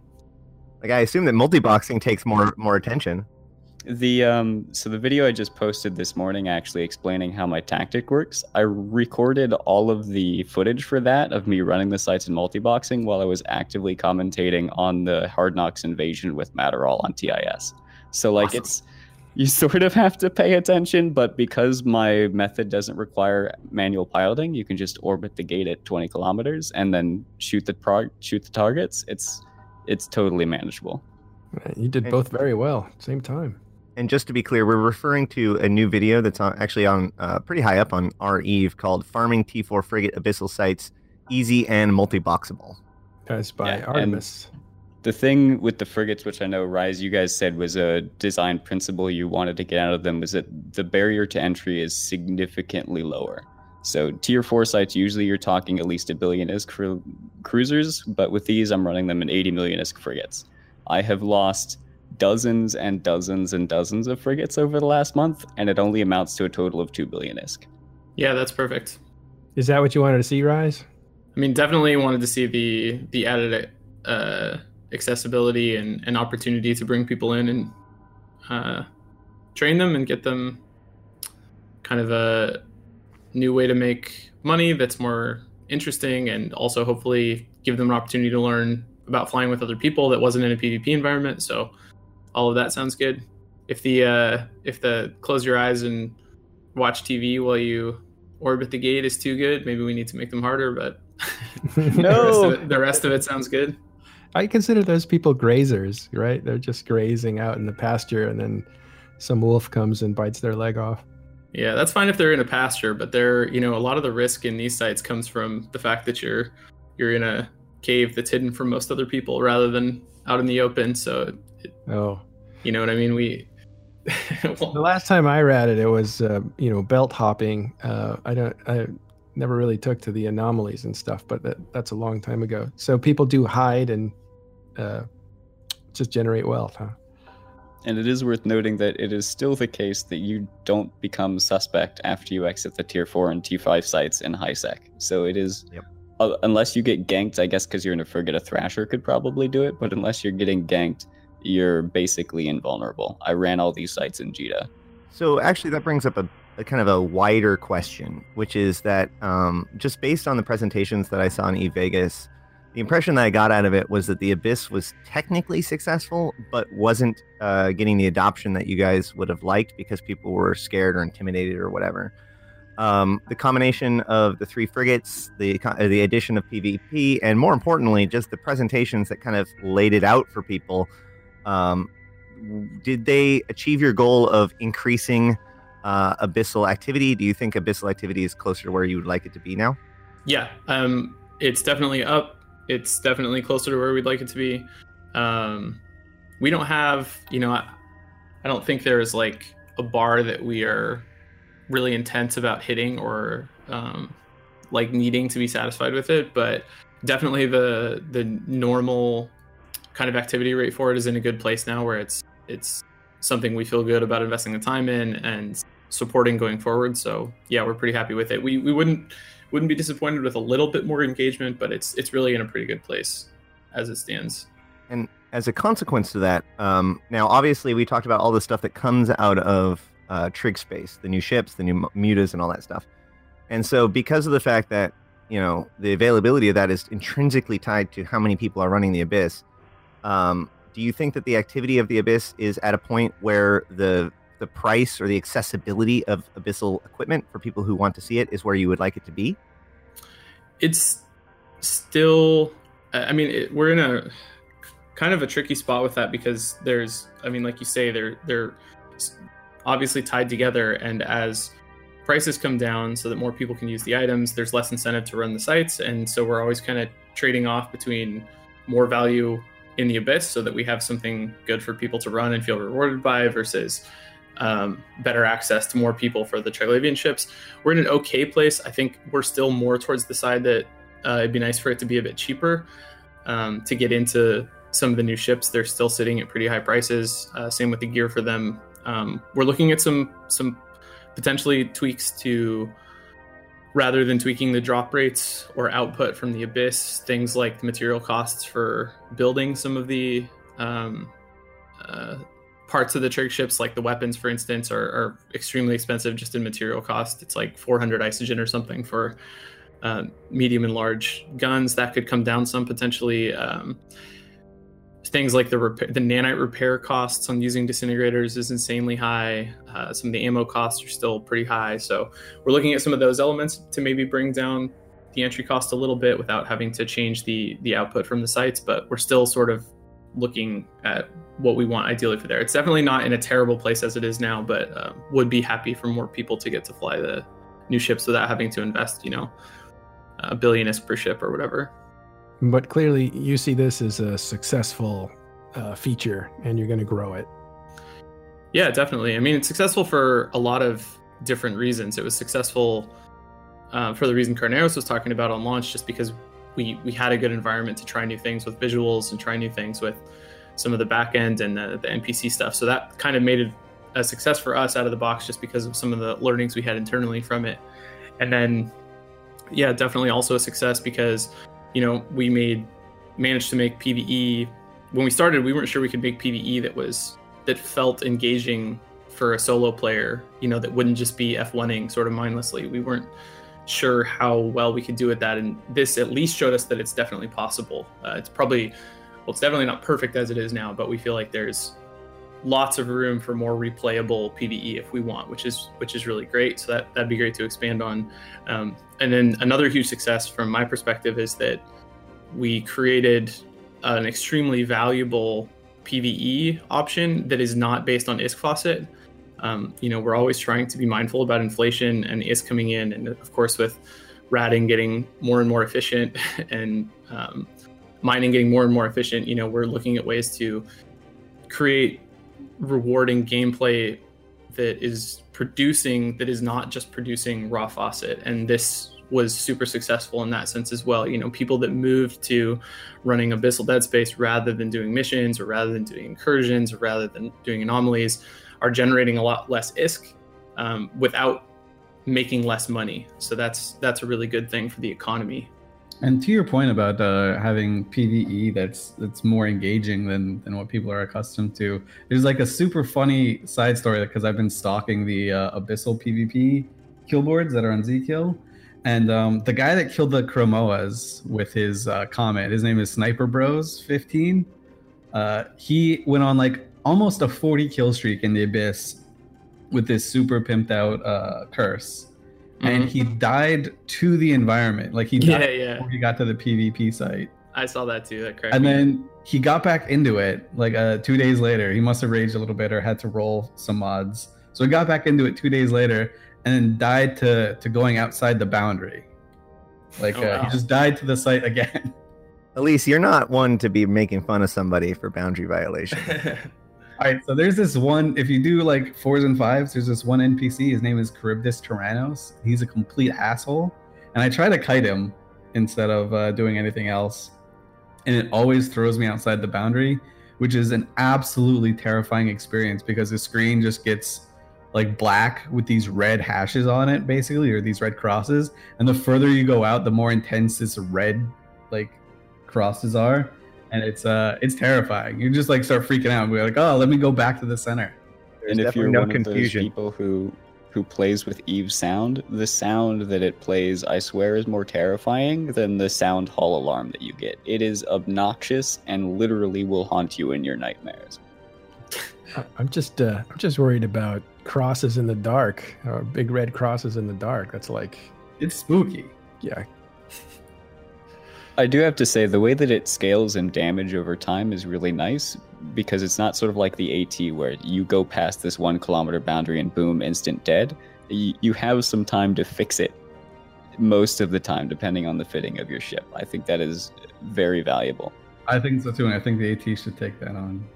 Like, I assume that multi-boxing takes more more attention. The um, so the video I just posted this morning actually explaining how my tactic works, I recorded all of the footage for that of me running the sites in multi-boxing while I was actively commentating on the Hard Knocks invasion with Matterall on T I S. So like awesome. It's, you sort of have to pay attention, but because my method doesn't require manual piloting, you can just orbit the gate at twenty kilometers and then shoot the prog- shoot the targets. It's It's totally manageable. You did both very well at the same time. And just to be clear, we're referring to a new video that's on, actually on uh, pretty high up on our Eve called Farming T four Frigate Abyssal Sites Easy and Multi-Boxable. That's by yeah, Artemis. The thing with the frigates, which I know, Rise, you guys said was a design principle you wanted to get out of them, was that the barrier to entry is significantly lower. So tier four sites, usually you're talking at least a billion I S K for cruisers, but with these, I'm running them in eighty million I S K frigates. I have lost dozens and dozens and dozens of frigates over the last month, and it only amounts to a total of two billion I S K. Yeah, that's perfect. Is that what you wanted to see, Rise? I mean, definitely wanted to see the the added uh, accessibility and, and opportunity to bring people in and uh, train them and get them kind of a new way to make money that's more interesting, and also hopefully give them an opportunity to learn about flying with other people that wasn't in a PvP environment. So all of that sounds good. If the uh, if the close your eyes and watch T V while you orbit the gate is too good, maybe we need to make them harder, but no. the, rest of it, the rest of it sounds good. I consider those people grazers, right? They're just grazing out in the pasture, and then some wolf comes and bites their leg off. Yeah, that's fine if they're in a pasture, but they're, you know, a lot of the risk in these sites comes from the fact that you're you're in a cave that's hidden from most other people rather than out in the open. So, it, Oh, you know what I mean? We the last time I ratted, it was uh, you know belt hopping. Uh, I don't, I never really took to the anomalies and stuff, but that, that's a long time ago. So people do hide and uh, just generate wealth, huh? And it is worth noting that it is still the case that you don't become suspect after you exit the tier four and T five sites in high sec. So it is, Yep. uh, unless you get ganked, I guess because you're in a frigate, a Thrasher could probably do it. But unless you're getting ganked, you're basically invulnerable. I ran all these sites in G T A. So actually, that brings up a, a kind of a wider question, which is that um, just based on the presentations that I saw in eVegas, the impression that I got out of it was that the Abyss was technically successful, but wasn't uh, getting the adoption that you guys would have liked because people were scared or intimidated or whatever. Um, the combination of the three frigates, the uh, the addition of PvP, and more importantly, just the presentations that kind of laid it out for people. Um, did they achieve your goal of increasing uh, abyssal activity? Do you think abyssal activity is closer to where you would like it to be now? Yeah, um, it's definitely up. It's definitely closer to where we'd like it to be. Um, we don't have, you know, I, I don't think there's like a bar that we are really intense about hitting or um, like needing to be satisfied with it. But definitely the the normal kind of activity rate for it is in a good place now, where it's it's something we feel good about investing the time in and supporting going forward. So yeah, we're pretty happy with it. We we wouldn't. Wouldn't be disappointed with a little bit more engagement, but it's it's really in a pretty good place as it stands. And as a consequence to that, um, now obviously we talked about all the stuff that comes out of uh, Trig Space, the new ships, the new mutas, and all that stuff. And so because of the fact that, you know, the availability of that is intrinsically tied to how many people are running the Abyss, um, do you think that the activity of the Abyss is at a point where the the price or the accessibility of abyssal equipment for people who want to see it is where you would like it to be? It's still, I mean, it, we're in a kind of a tricky spot with that because there's, I mean, like you say, they're they're obviously tied together, and as prices come down so that more people can use the items, there's less incentive to run the sites, and so we're always kind of trading off between more value in the Abyss so that we have something good for people to run and feel rewarded by versus um, better access to more people for the Triglavian ships. We're in an okay place. I think we're still more towards the side that uh, it'd be nice for it to be a bit cheaper um, to get into some of the new ships. They're still sitting at pretty high prices. Uh, same with the gear for them. Um, we're looking at some some potentially tweaks to, rather than tweaking the drop rates or output from the Abyss, things like the material costs for building some of the um, uh, parts of the trig ships, like the weapons, for instance, are, are extremely expensive just in material cost. It's like four hundred isogen or something for uh, medium and large guns. That could come down some potentially. Um, things like the repair, the nanite repair costs on using disintegrators is insanely high. Uh, some of the ammo costs are still pretty high. So we're looking at some of those elements to maybe bring down the entry cost a little bit without having to change the the output from the sites. But we're still sort of looking at what we want ideally for there. It's definitely not in a terrible place as it is now, but uh, would be happy for more people to get to fly the new ships without having to invest, you know, a billion isk per ship or whatever. But clearly you see this as a successful uh, feature and you're going to grow it. Yeah, definitely. I mean, it's successful for a lot of different reasons. It was successful uh, for the reason Carneros was talking about on launch, just because we we had a good environment to try new things with visuals and try new things with some of the back end and the, the N P C stuff. So that kind of made it a success for us out of the box just because of some of the learnings we had internally from it. And then, yeah, definitely also a success because, you know, we made managed to make PvE. When we started, we weren't sure we could make PvE that was that felt engaging for a solo player, you know, that wouldn't just be F one-ing sort of mindlessly. We weren't sure how well we could do at that, and this at least showed us that it's definitely possible. Uh, it's probably, well, it's definitely not perfect as it is now, but we feel like there's lots of room for more replayable PvE if we want, which is which is really great. So that that'd be great to expand on. Um, and then another huge success from my perspective is that we created an extremely valuable PvE option that is not based on isk faucet. Um, you know, we're always trying to be mindful about inflation and isk coming in, and of course with ratting getting more and more efficient and um, mining getting more and more efficient, you know, we're looking at ways to create rewarding gameplay that is producing, that is not just producing raw faucet. And this was super successful in that sense as well. You know, people that moved to running Abyssal Dead Space rather than doing missions or rather than doing incursions or rather than doing anomalies are generating a lot less I S K um, without making less money. So that's that's a really good thing for the economy. And to your point about uh, having PvE that's that's more engaging than than what people are accustomed to, there's like a super funny side story because I've been stalking the uh, Abyssal PvP kill boards that are on Zkill, and um, the guy that killed the Chromoas with his uh, comment, his name is Sniper Bros fifteen. Uh, he went on like almost a forty kill streak in the Abyss with this super pimped out uh, curse. And he died to the environment. Like he died yeah, yeah. before he got to the PvP site. I saw that too. That cracked And me up. then he got back into it like uh, two days later. He must have raged a little bit or had to roll some mods. So he got back into it two days later and then died to, to going outside the boundary. Like Oh, uh, wow. he just died to the site again. Elise, you're not one to be making fun of somebody for boundary violation. All right, so there's this one. If you do like fours and fives, there's this one N P C. His name is Charybdis Tyrannos. He's a complete asshole, and I try to kite him instead of uh, doing anything else, and it always throws me outside the boundary, which is an absolutely terrifying experience because the screen just gets like black with these red hashes on it, basically, or these red crosses. And the further you go out, the more intense this red like crosses are. And it's uh, it's terrifying. You just like start freaking out and be like, "Oh, let me go back to the center." There's And if definitely you're no one confusion. of those people who who plays with Eve's sound, the sound that it plays, I swear, is more terrifying than the sound hall alarm that you get. It is obnoxious and literally will haunt you in your nightmares. I- I'm just uh, I'm just worried about crosses in the dark, or big red crosses in the dark. That's like, It's spooky. yeah, I do have to say, the way that it scales in damage over time is really nice because it's not sort of like the AT where you go past this one kilometer boundary and boom, instant dead. You, you have some time to fix it most of the time, depending on the fitting of your ship. I think that is very valuable. I think so too, and I think the AT should take that on.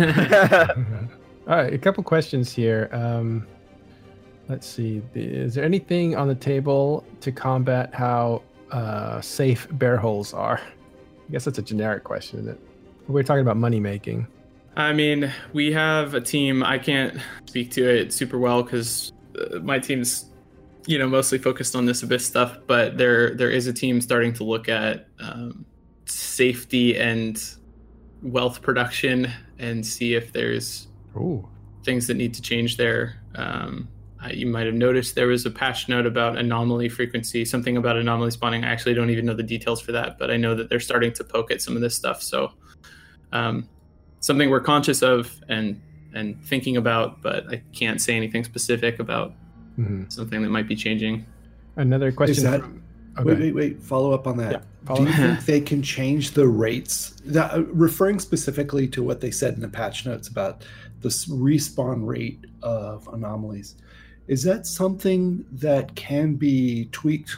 All right, a couple questions here. Um, let's see. Is there anything on the table to combat how uh, safe bear holes are? I guess that's a generic question, isn't it? We're talking about money making. I mean, we have a team. I can't speak to it super well because uh, my team's, you know, mostly focused on this Abyss stuff. But there, there is a team starting to look at um, safety and wealth production and see if there's Ooh. things that need to change there. Um, uh, you might have noticed there was a patch note about anomaly frequency, something about anomaly spawning. I actually don't even know the details for that, but I know that they're starting to poke at some of this stuff. So um, something we're conscious of and and thinking about, but I can't say anything specific about Mhm. something that might be changing. Another question. Is that from- wait, okay. wait, wait? Follow up on that. Yeah, follow Do you up. think they can change the rates? That, uh, referring specifically to what they said in the patch notes about the s- respawn rate of anomalies, is that something that can be tweaked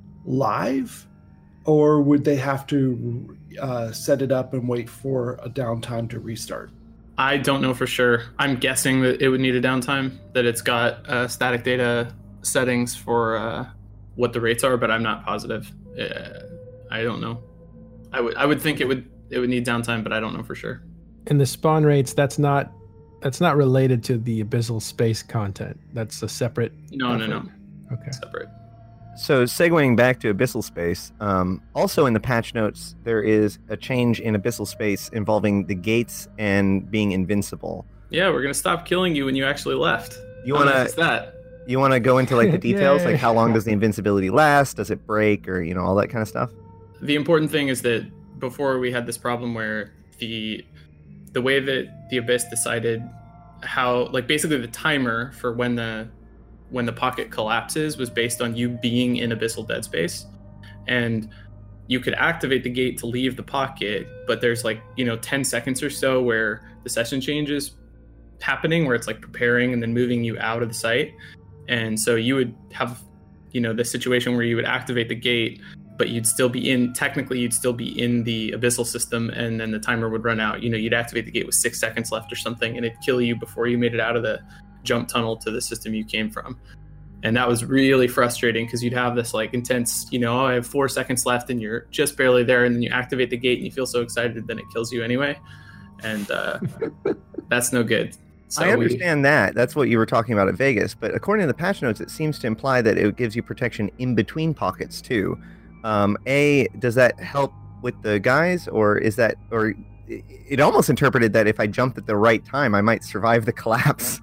live, or would they have to uh, set it up and wait for a downtime to restart? I don't know for sure. I'm guessing that it would need a downtime, that it's got uh, static data settings for uh, what the rates are, but I'm not positive. Uh, I don't know. I would I would think it would it would need downtime, but I don't know for sure. And the spawn rates, that's not that's not related to the abyssal space content. That's a separate. No, no, no. effort. Okay. Separate. So segueing back to Abyssal Space, um, also in the patch notes, there is a change in Abyssal Space involving the gates and being invincible. Yeah, we're gonna stop killing you when you actually left. You How wanna nice is that? you wanna go into like the details, Yay. like how long does the invincibility last? Does it break, or you know all that kind of stuff? The important thing is that before we had this problem where the the way that the Abyss decided how, like, basically the timer for when the when the pocket collapses was based on you being in Abyssal Dead Space, and you could activate the gate to leave the pocket, but there's like, you know, ten seconds or so where the session change is happening, where it's like preparing and then moving you out of the site. And so you would have you know, the situation where you would activate the gate, but you'd still be in, technically you'd still be in the abyssal system, and then the timer would run out. You know, you'd activate the gate with six seconds left or something, and it'd kill you before you made it out of the jump tunnel to the system you came from. And that was really frustrating because you'd have this like intense, you know, oh, I have four seconds left and you're just barely there, and then you activate the gate and you feel so excited, then it kills you anyway. And uh, that's no good. So I understand we, that. That's what you were talking about at Vegas. But according to the patch notes, it seems to imply that it gives you protection in between pockets too. Um, A, does that help with the guys, or is that, or it almost interpreted that if I jumped at the right time, I might survive the collapse?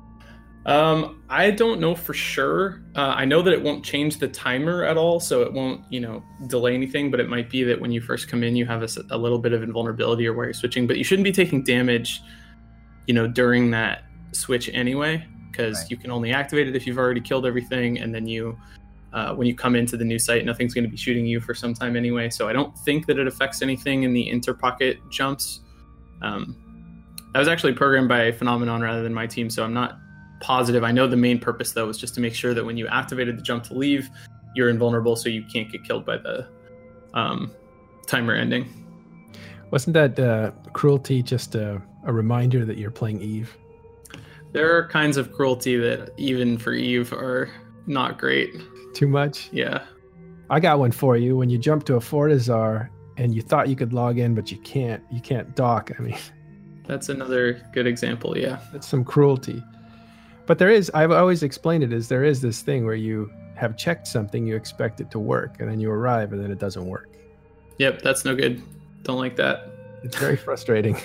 Um, I don't know for sure. Uh, I know that it won't change the timer at all, so it won't, you know, delay anything, but it might be that when you first come in, you have a, a little bit of invulnerability or where you're switching, but you shouldn't be taking damage, you know, during that switch anyway, because right. you can only activate it if you've already killed everything, and then you, uh, when you come into the new site, nothing's going to be shooting you for some time anyway, so I don't think that it affects anything in the inter-pocket jumps. Um, that was actually programmed by Phenomenon rather than my team, so I'm not positive. I know the main purpose though was just to make sure that when you activated the jump to leave, you're invulnerable, so you can't get killed by the um, timer ending. Wasn't that uh, cruelty just a, a reminder that you're playing Eve? There are kinds of cruelty that even for Eve are not great. Too much? Yeah. I got one for you. When you jump to a Fortizar and you thought you could log in, but you can't. You can't dock. I mean, that's another good example. Yeah. That's some cruelty. But there is, I've always explained it as there is this thing where you have checked something, you expect it to work, and then you arrive and then it doesn't work. Yep, that's no good. Don't like that. It's very frustrating.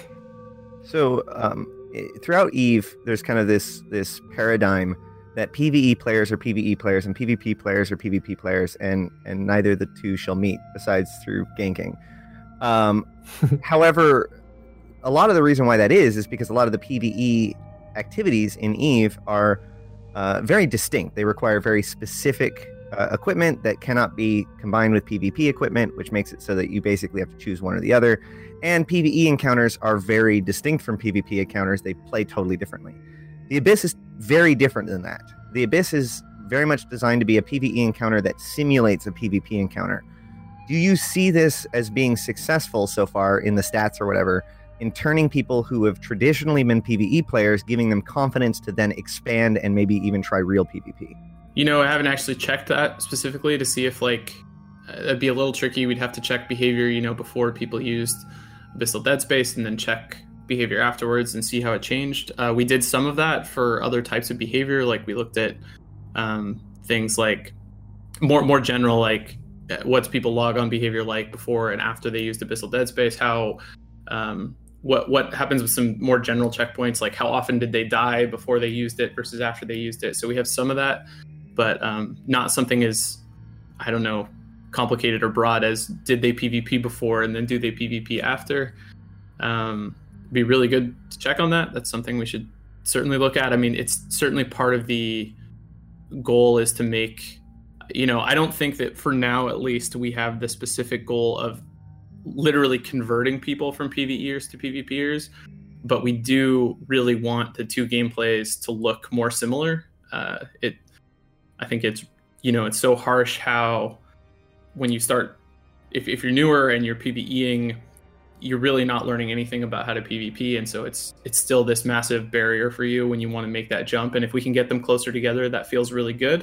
So um, throughout Eve, there's kind of this this paradigm that PvE players are PvE players and PvP players are PvP players, and, and neither the two shall meet besides through ganking. Um, however, a lot of the reason why that is, is because a lot of the PvE activities in Eve are uh, very distinct. They require very specific uh, equipment that cannot be combined with PvP equipment, which makes it so that you basically have to choose one or the other. And PvE encounters are very distinct from PvP encounters. They play totally differently. The Abyss is very different than that. The Abyss is very much designed to be a PvE encounter that simulates a PvP encounter. Do you see this as being successful so far in the stats or whatever, in turning people who have traditionally been PvE players, giving them confidence to then expand and maybe even try real PvP? You know, I haven't actually checked that specifically to see if, like, that'd be a little tricky. We'd have to check behavior, you know, before people used Abyssal Dead Space, and then check behavior afterwards and see how it changed. Uh, we did some of that for other types of behavior. Like, we looked at um, things like more more general, like what's people log on behavior like before and after they used Abyssal Dead Space, how um, what what happens with some more general checkpoints, like how often did they die before they used it versus after they used it. So we have some of that, but um, not something as, I don't know, complicated or broad as did they PvP before and then do they PvP after. Um, be really good to check on that. That's something we should certainly look at. I mean, it's certainly part of the goal is to make, you know, I don't think that for now, at least, we have the specific goal of literally converting people from PvEers to PvPers, but we do really want the two gameplays to look more similar. Uh, it, I think it's, you know, it's so harsh how when you start, if, if you're newer and you're PvEing, you're really not learning anything about how to PvP, and so it's it's still this massive barrier for you when you want to make that jump. And if we can get them closer together, that feels really good.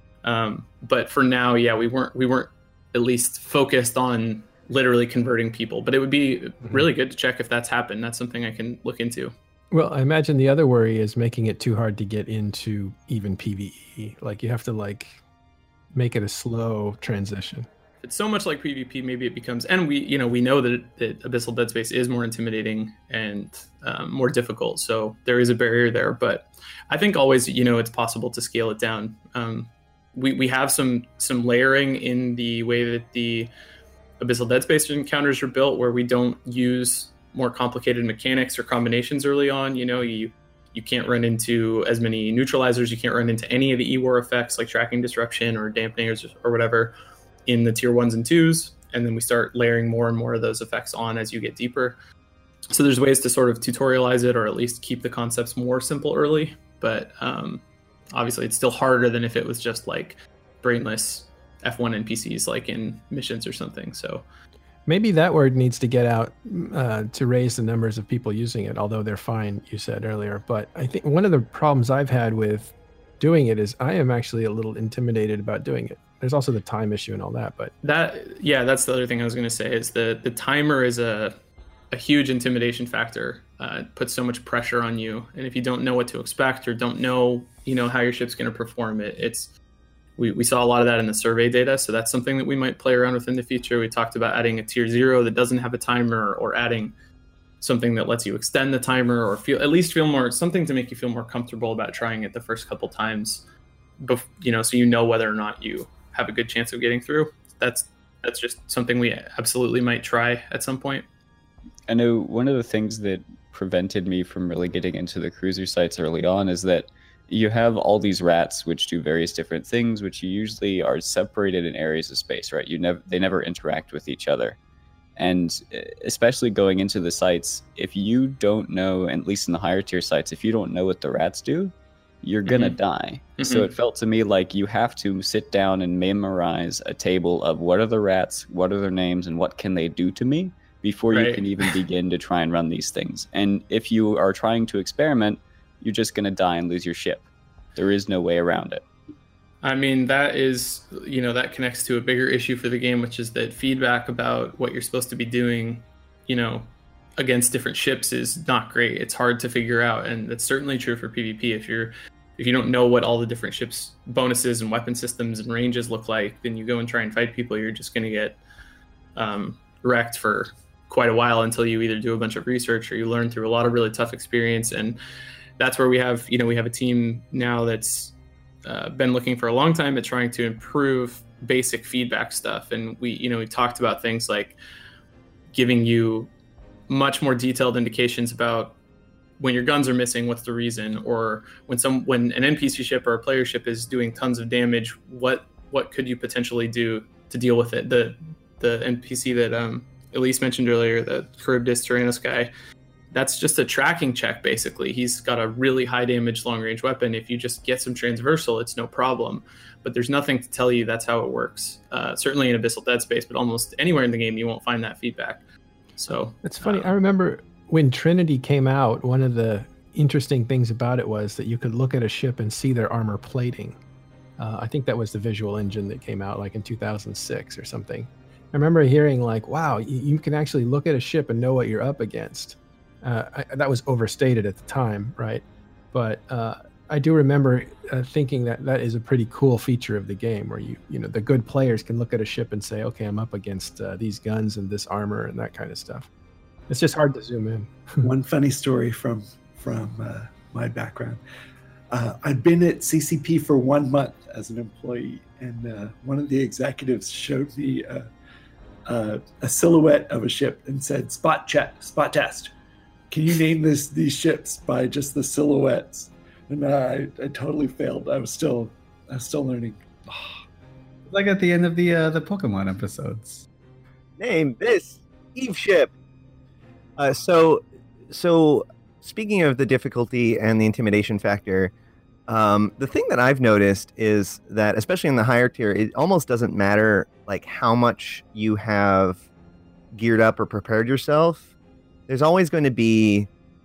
Um, but for now, yeah, we weren't we weren't at least focused on literally converting people. But it would be really good to check if that's happened. That's something I can look into. Well, I imagine the other worry is making it too hard to get into even PvE. Like, you have to like make it a slow transition. It's so much like PvP, maybe it becomes, and we, you know, we know that, that Abyssal Dead Space is more intimidating and um, more difficult. So there is a barrier there, but I think always, you know, it's possible to scale it down. Um, we, we have some, some layering in the way that the Abyssal Dead Space encounters are built, where we don't use more complicated mechanics or combinations early on. You know, you, you can't run into as many neutralizers. You can't run into any of the E W A R effects like tracking disruption or dampeners or whatever in the tier ones and twos, and then we start layering more and more of those effects on as you get deeper. So there's ways to sort of tutorialize it, or at least keep the concepts more simple early, but um, obviously it's still harder than if it was just like brainless F one N P Cs like in missions or something. So maybe that word needs to get out uh, to raise the numbers of people using it, although they're fine, you said earlier. But I think one of the problems I've had with doing it is I am actually a little intimidated about doing it. There's also the time issue and all that, but that, yeah, that's the other thing I was going to say is the, the timer is a, a huge intimidation factor. Uh, it puts so much pressure on you. And if you don't know what to expect or don't know, you know, how your ship's going to perform, it, it's, we, we saw a lot of that in the survey data. So that's something that we might play around with in the future. We talked about adding a tier zero that doesn't have a timer, or adding something that lets you extend the timer, or feel at least feel more, something to make you feel more comfortable about trying it the first couple times, bef- you know, so you know whether or not you have a good chance of getting through. That's that's just something we absolutely might try at some point. I know one of the things that prevented me from really getting into the cruiser sites early on is that you have all these rats which do various different things, which you usually are separated in areas of space, right? You never, they never interact with each other. And especially going into the sites, if you don't know, at least in the higher tier sites, if you don't know what the rats do, you're gonna mm-hmm. die. Mm-hmm. So it felt to me like you have to sit down and memorize a table of what are the rats, what are their names, and what can they do to me before right. you can even begin to try and run these things. And if you are trying to experiment, you're just gonna die and lose your ship. There is no way around it. I mean, that is, you know, that connects to a bigger issue for the game, which is that feedback about what you're supposed to be doing, you know, against different ships is not great. It's hard to figure out, and that's certainly true for PvP. If you're if you don't know what all the different ships' bonuses and weapon systems and ranges look like, then you go and try and fight people, you're just going to get um, wrecked for quite a while until you either do a bunch of research or you learn through a lot of really tough experience. And that's where we have, you know, we have a team now that's uh, been looking for a long time at trying to improve basic feedback stuff. And we, you know, we talked about things like giving you much more detailed indications about when your guns are missing, what's the reason, or when some when an N P C ship or a player ship is doing tons of damage, what what could you potentially do to deal with it? The the N P C that um, Elise mentioned earlier, the Charybdis Tyrannus guy, that's just a tracking check basically. He's got a really high damage long range weapon. If you just get some transversal, it's no problem. But there's nothing to tell you that's how it works. Uh, certainly in Abyssal Dead Space, but almost anywhere in the game you won't find that feedback. So it's funny. Um, I remember when Trinity came out, one of the interesting things about it was that you could look at a ship and see their armor plating. Uh, I think that was the visual engine that came out like in two thousand six or something. I remember hearing like, wow, you, you can actually look at a ship and know what you're up against. Uh, I, that was overstated at the time, right? But uh, I do remember uh, thinking that that is a pretty cool feature of the game, where you, you know, the good players can look at a ship and say, okay, I'm up against uh, these guns and this armor and that kind of stuff. It's just hard to zoom in. One funny story from from uh, my background. Uh, I'd been at C C P for one month as an employee, and uh, one of the executives showed me a, a, a silhouette of a ship and said, "Spot check, spot test. Can you name this these ships by just the silhouettes?" And I, I totally failed. I was still I was still learning. Oh. Like at the end of the uh, the Pokemon episodes. Name this Eve ship. Uh, so, so speaking of the difficulty and the intimidation factor, um, the thing that I've noticed is that, especially in the higher tier, it almost doesn't matter like how much you have geared up or prepared yourself. There's always going to be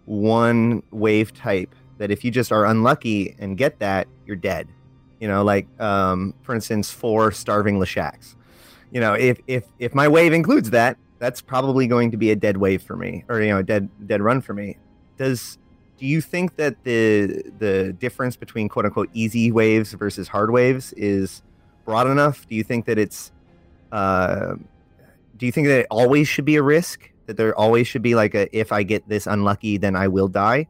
one wave type that if you just are unlucky and get that, you're dead. You know, like um, for instance, four starving Leshaks. You know, if if if my wave includes that, that's probably going to be a dead wave for me, or, you know, a dead dead run for me. Does do you think that the the difference between quote unquote easy waves versus hard waves is broad enough? Do you think that it's uh, do you think that it always should be a risk? That there always should be like a, if I get this unlucky, then I will die?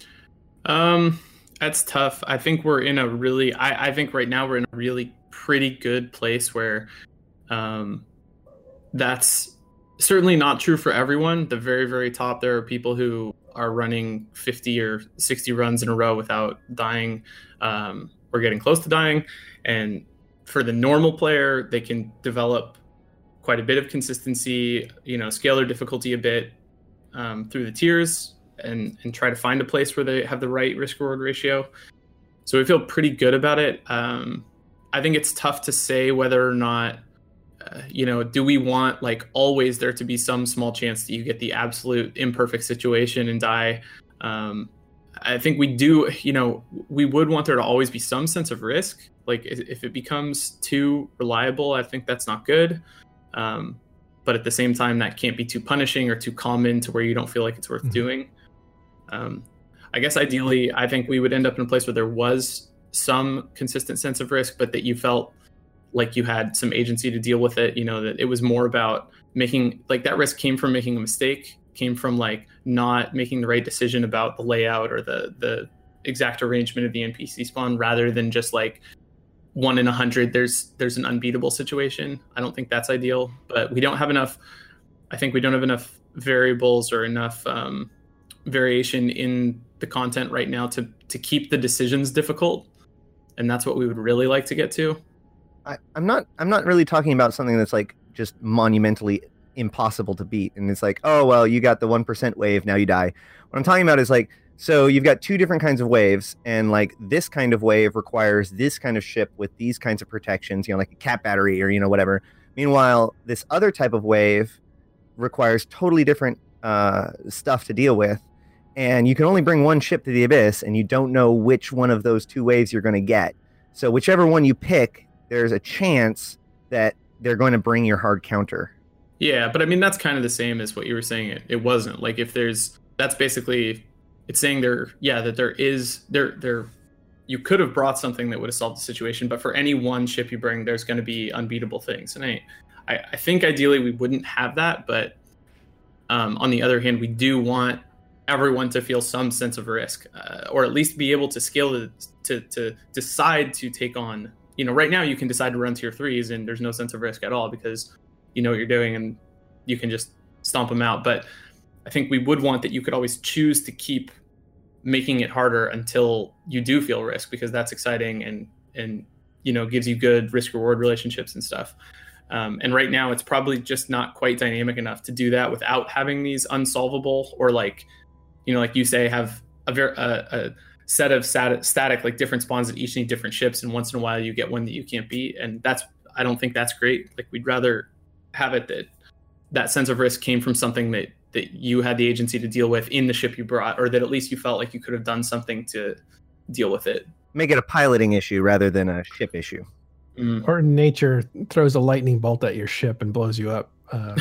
Um, that's tough. I think we're in a really, I, I think right now we're in a really pretty good place where um, that's certainly not true for everyone. The very, very top, there are people who are running fifty or sixty runs in a row without dying um, or getting close to dying. And for the normal player, they can develop quite a bit of consistency, you know, scale their difficulty a bit um, through the tiers and, and try to find a place where they have the right risk reward ratio. So we feel pretty good about it. Um, I think it's tough to say whether or not, uh, you know, do we want like always there to be some small chance that you get the absolute imperfect situation and die? Um, I think we do, you know, we would want there to always be some sense of risk. Like if it becomes too reliable, I think that's not good. Um, but at the same time, that can't be too punishing or too common to where you don't feel like it's worth mm-hmm. doing. Um, I guess ideally, I think we would end up in a place where there was some consistent sense of risk, but that you felt like you had some agency to deal with it. You know, that it was more about making, like that risk came from making a mistake, came from like not making the right decision about the layout or the the exact arrangement of the N P C spawn, rather than just like one in a hundred there's there's an unbeatable situation. I don't think that's ideal, but we don't have enough I think we don't have enough variables or enough um variation in the content right now to to keep the decisions difficult, and that's what we would really like to get to. I, I'm not I'm not really talking about something that's like just monumentally impossible to beat, and it's like, oh well, you got the one percent wave, now you die. What I'm talking about is like, so you've got two different kinds of waves, and like this kind of wave requires this kind of ship with these kinds of protections, you know, like a cat battery or, you know, whatever. Meanwhile, this other type of wave requires totally different uh, stuff to deal with, and you can only bring one ship to the Abyss, and you don't know which one of those two waves you're going to get. So whichever one you pick, there's a chance that they're going to bring your hard counter. Yeah, but I mean, that's kind of the same as what you were saying. It, it wasn't like if there's, that's basically, it's saying there, yeah, that there is, there, there, you could have brought something that would have solved the situation, but for any one ship you bring, there's going to be unbeatable things. And I, I, I think ideally we wouldn't have that, but um, on the other hand, we do want everyone to feel some sense of risk, uh, or at least be able to scale to, to, to decide to take on, you know, right now you can decide to run tier threes and there's no sense of risk at all because you know what you're doing and you can just stomp them out. But I think we would want that you could always choose to keep making it harder until you do feel risk, because that's exciting and, and, you know, gives you good risk reward relationships and stuff. Um, and right now it's probably just not quite dynamic enough to do that without having these unsolvable, or like, you know, like you say, have a very, a, a set of stat- static, like different spawns that each need different ships. And once in a while you get one that you can't beat. And that's, I don't think that's great. Like we'd rather have it that that sense of risk came from something that that you had the agency to deal with in the ship you brought, or that at least you felt like you could have done something to deal with it. Make it a piloting issue rather than a ship issue. Mm. Or nature throws a lightning bolt at your ship and blows you up. Uh,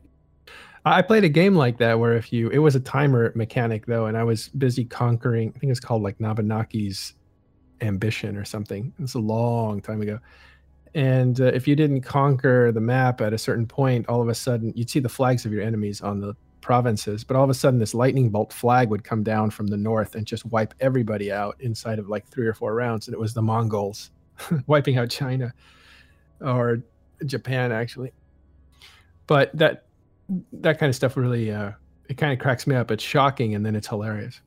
I played a game like that where if you, it was a timer mechanic though, and I was busy conquering, I think it's called like Nabanaki's Ambition or something. It's a long time ago. And uh, if you didn't conquer the map at a certain point, all of a sudden you'd see the flags of your enemies on the provinces, but all of a sudden this lightning bolt flag would come down from the north and just wipe everybody out inside of like three or four rounds. And it was the Mongols wiping out China or Japan, actually. But that that kind of stuff really, uh, it kind of cracks me up. It's shocking, and then it's hilarious.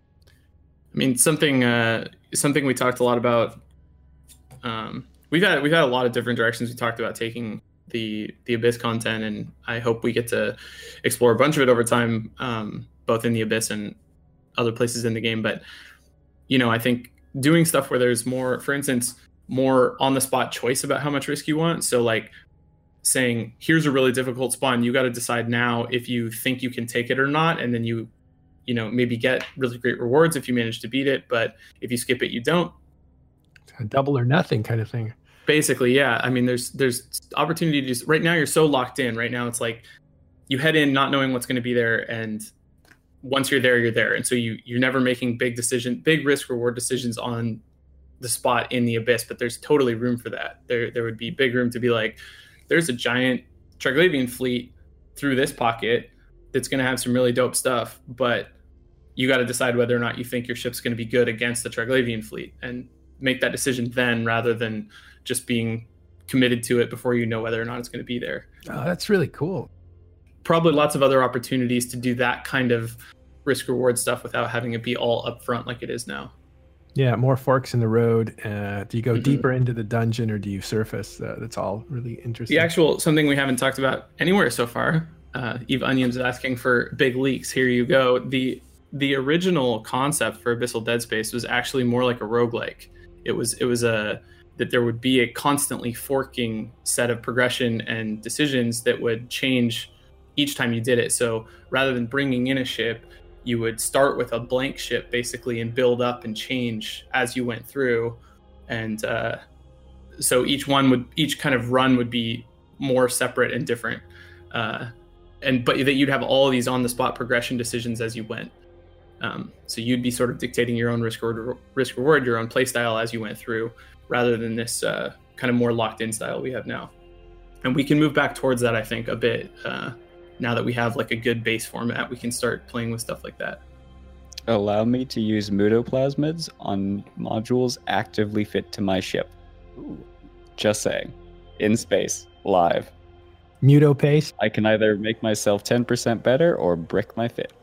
I mean, something uh, something we talked a lot about. Um, We've had we've had a lot of different directions we talked about taking the the Abyss content, and I hope we get to explore a bunch of it over time, um, both in the Abyss and other places in the game. But you know, I think doing stuff where there's more, for instance, more on the spot choice about how much risk you want. So like saying, here's a really difficult spawn, you got to decide now if you think you can take it or not, and then you you know maybe get really great rewards if you manage to beat it, but if you skip it, you don't. A double or nothing kind of thing. Basically, yeah. I mean, there's there's opportunity to just, right now you're so locked in. Right now it's like you head in not knowing what's going to be there, and once you're there, you're there. And so you you're never making big decision, big risk reward decisions on the spot in the Abyss. But there's totally room for that. There there would be big room to be like, there's a giant Triglavian fleet through this pocket that's going to have some really dope stuff, but you got to decide whether or not you think your ship's going to be good against the Triglavian fleet, and make that decision then, rather than just being committed to it before you know whether or not it's going to be there. Oh, that's really cool. Probably lots of other opportunities to do that kind of risk reward stuff without having it be all upfront like it is now. Yeah, more forks in the road. Uh, do you go Mm-hmm. deeper into the dungeon, or do you surface? Uh, that's all really interesting. The actual, something we haven't talked about anywhere so far, uh, Eve Onions is asking for big leaks. Here you go. The the original concept for Abyssal Dead Space was actually more like a roguelike. It was it was a that there would be a constantly forking set of progression and decisions that would change each time you did it. So rather than bringing in a ship, you would start with a blank ship basically and build up and change as you went through. And uh, so each one would, each kind of run would be more separate and different. Uh, and but that you'd have all these on the spot progression decisions as you went. Um, so you'd be sort of dictating your own risk or risk reward, your own play style as you went through, rather than this uh, kind of more locked in style we have now. And we can move back towards that, I think, a bit. Uh, now that we have like a good base format, we can start playing with stuff like that. Allow me to use mutoplasmids on modules actively fit to my ship. Ooh. Just saying. In space, live. Mutopace. I can either make myself ten percent better or brick my fit.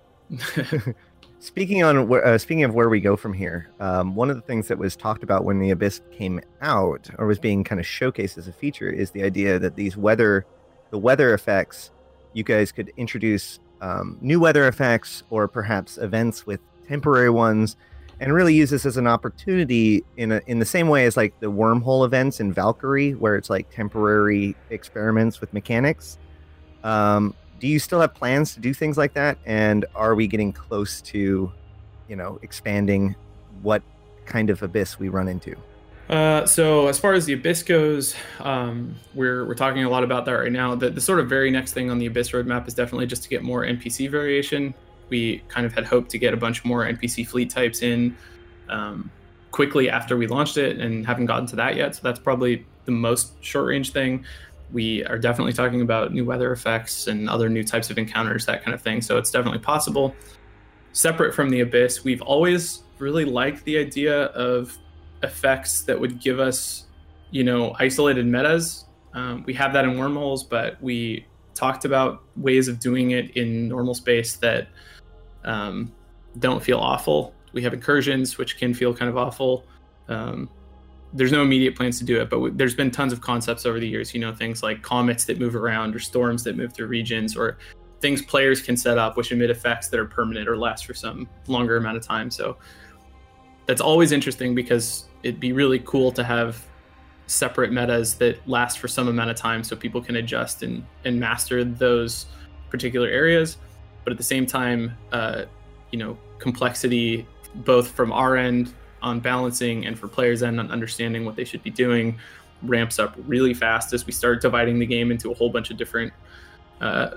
Speaking on where, uh, speaking of where we go from here, um, one of the things that was talked about when the Abyss came out, or was being kind of showcased as a feature, is the idea that these weather, the weather effects, you guys could introduce um, new weather effects, or perhaps events with temporary ones, and really use this as an opportunity in a, in the same way as like the wormhole events in Valkyrie, where it's like temporary experiments with mechanics. Um, Do you still have plans to do things like that? And are we getting close to, you know, expanding what kind of Abyss we run into? Uh, so as far as the Abyss goes, um, we're we're talking a lot about that right now. The, the sort of very next thing on the Abyss roadmap is definitely just to get more N P C variation. We kind of had hoped to get a bunch more N P C fleet types in um, quickly after we launched it, and haven't gotten to that yet. So that's probably the most short range thing. We are definitely talking about new weather effects and other new types of encounters, that kind of thing. So it's definitely possible. Separate from the Abyss, we've always really liked the idea of effects that would give us, you know, isolated metas. Um, we have that in wormholes, but we talked about ways of doing it in normal space that um, don't feel awful. We have incursions, which can feel kind of awful. Um, There's no immediate plans to do it, but w- there's been tons of concepts over the years, you know, things like comets that move around, or storms that move through regions, or things players can set up which emit effects that are permanent or last for some longer amount of time. So that's always interesting, because it'd be really cool to have separate metas that last for some amount of time so people can adjust and, and master those particular areas. But at the same time, uh, you know, complexity, both from our end on balancing and for players end on understanding what they should be doing, ramps up really fast as we start dividing the game into a whole bunch of different uh,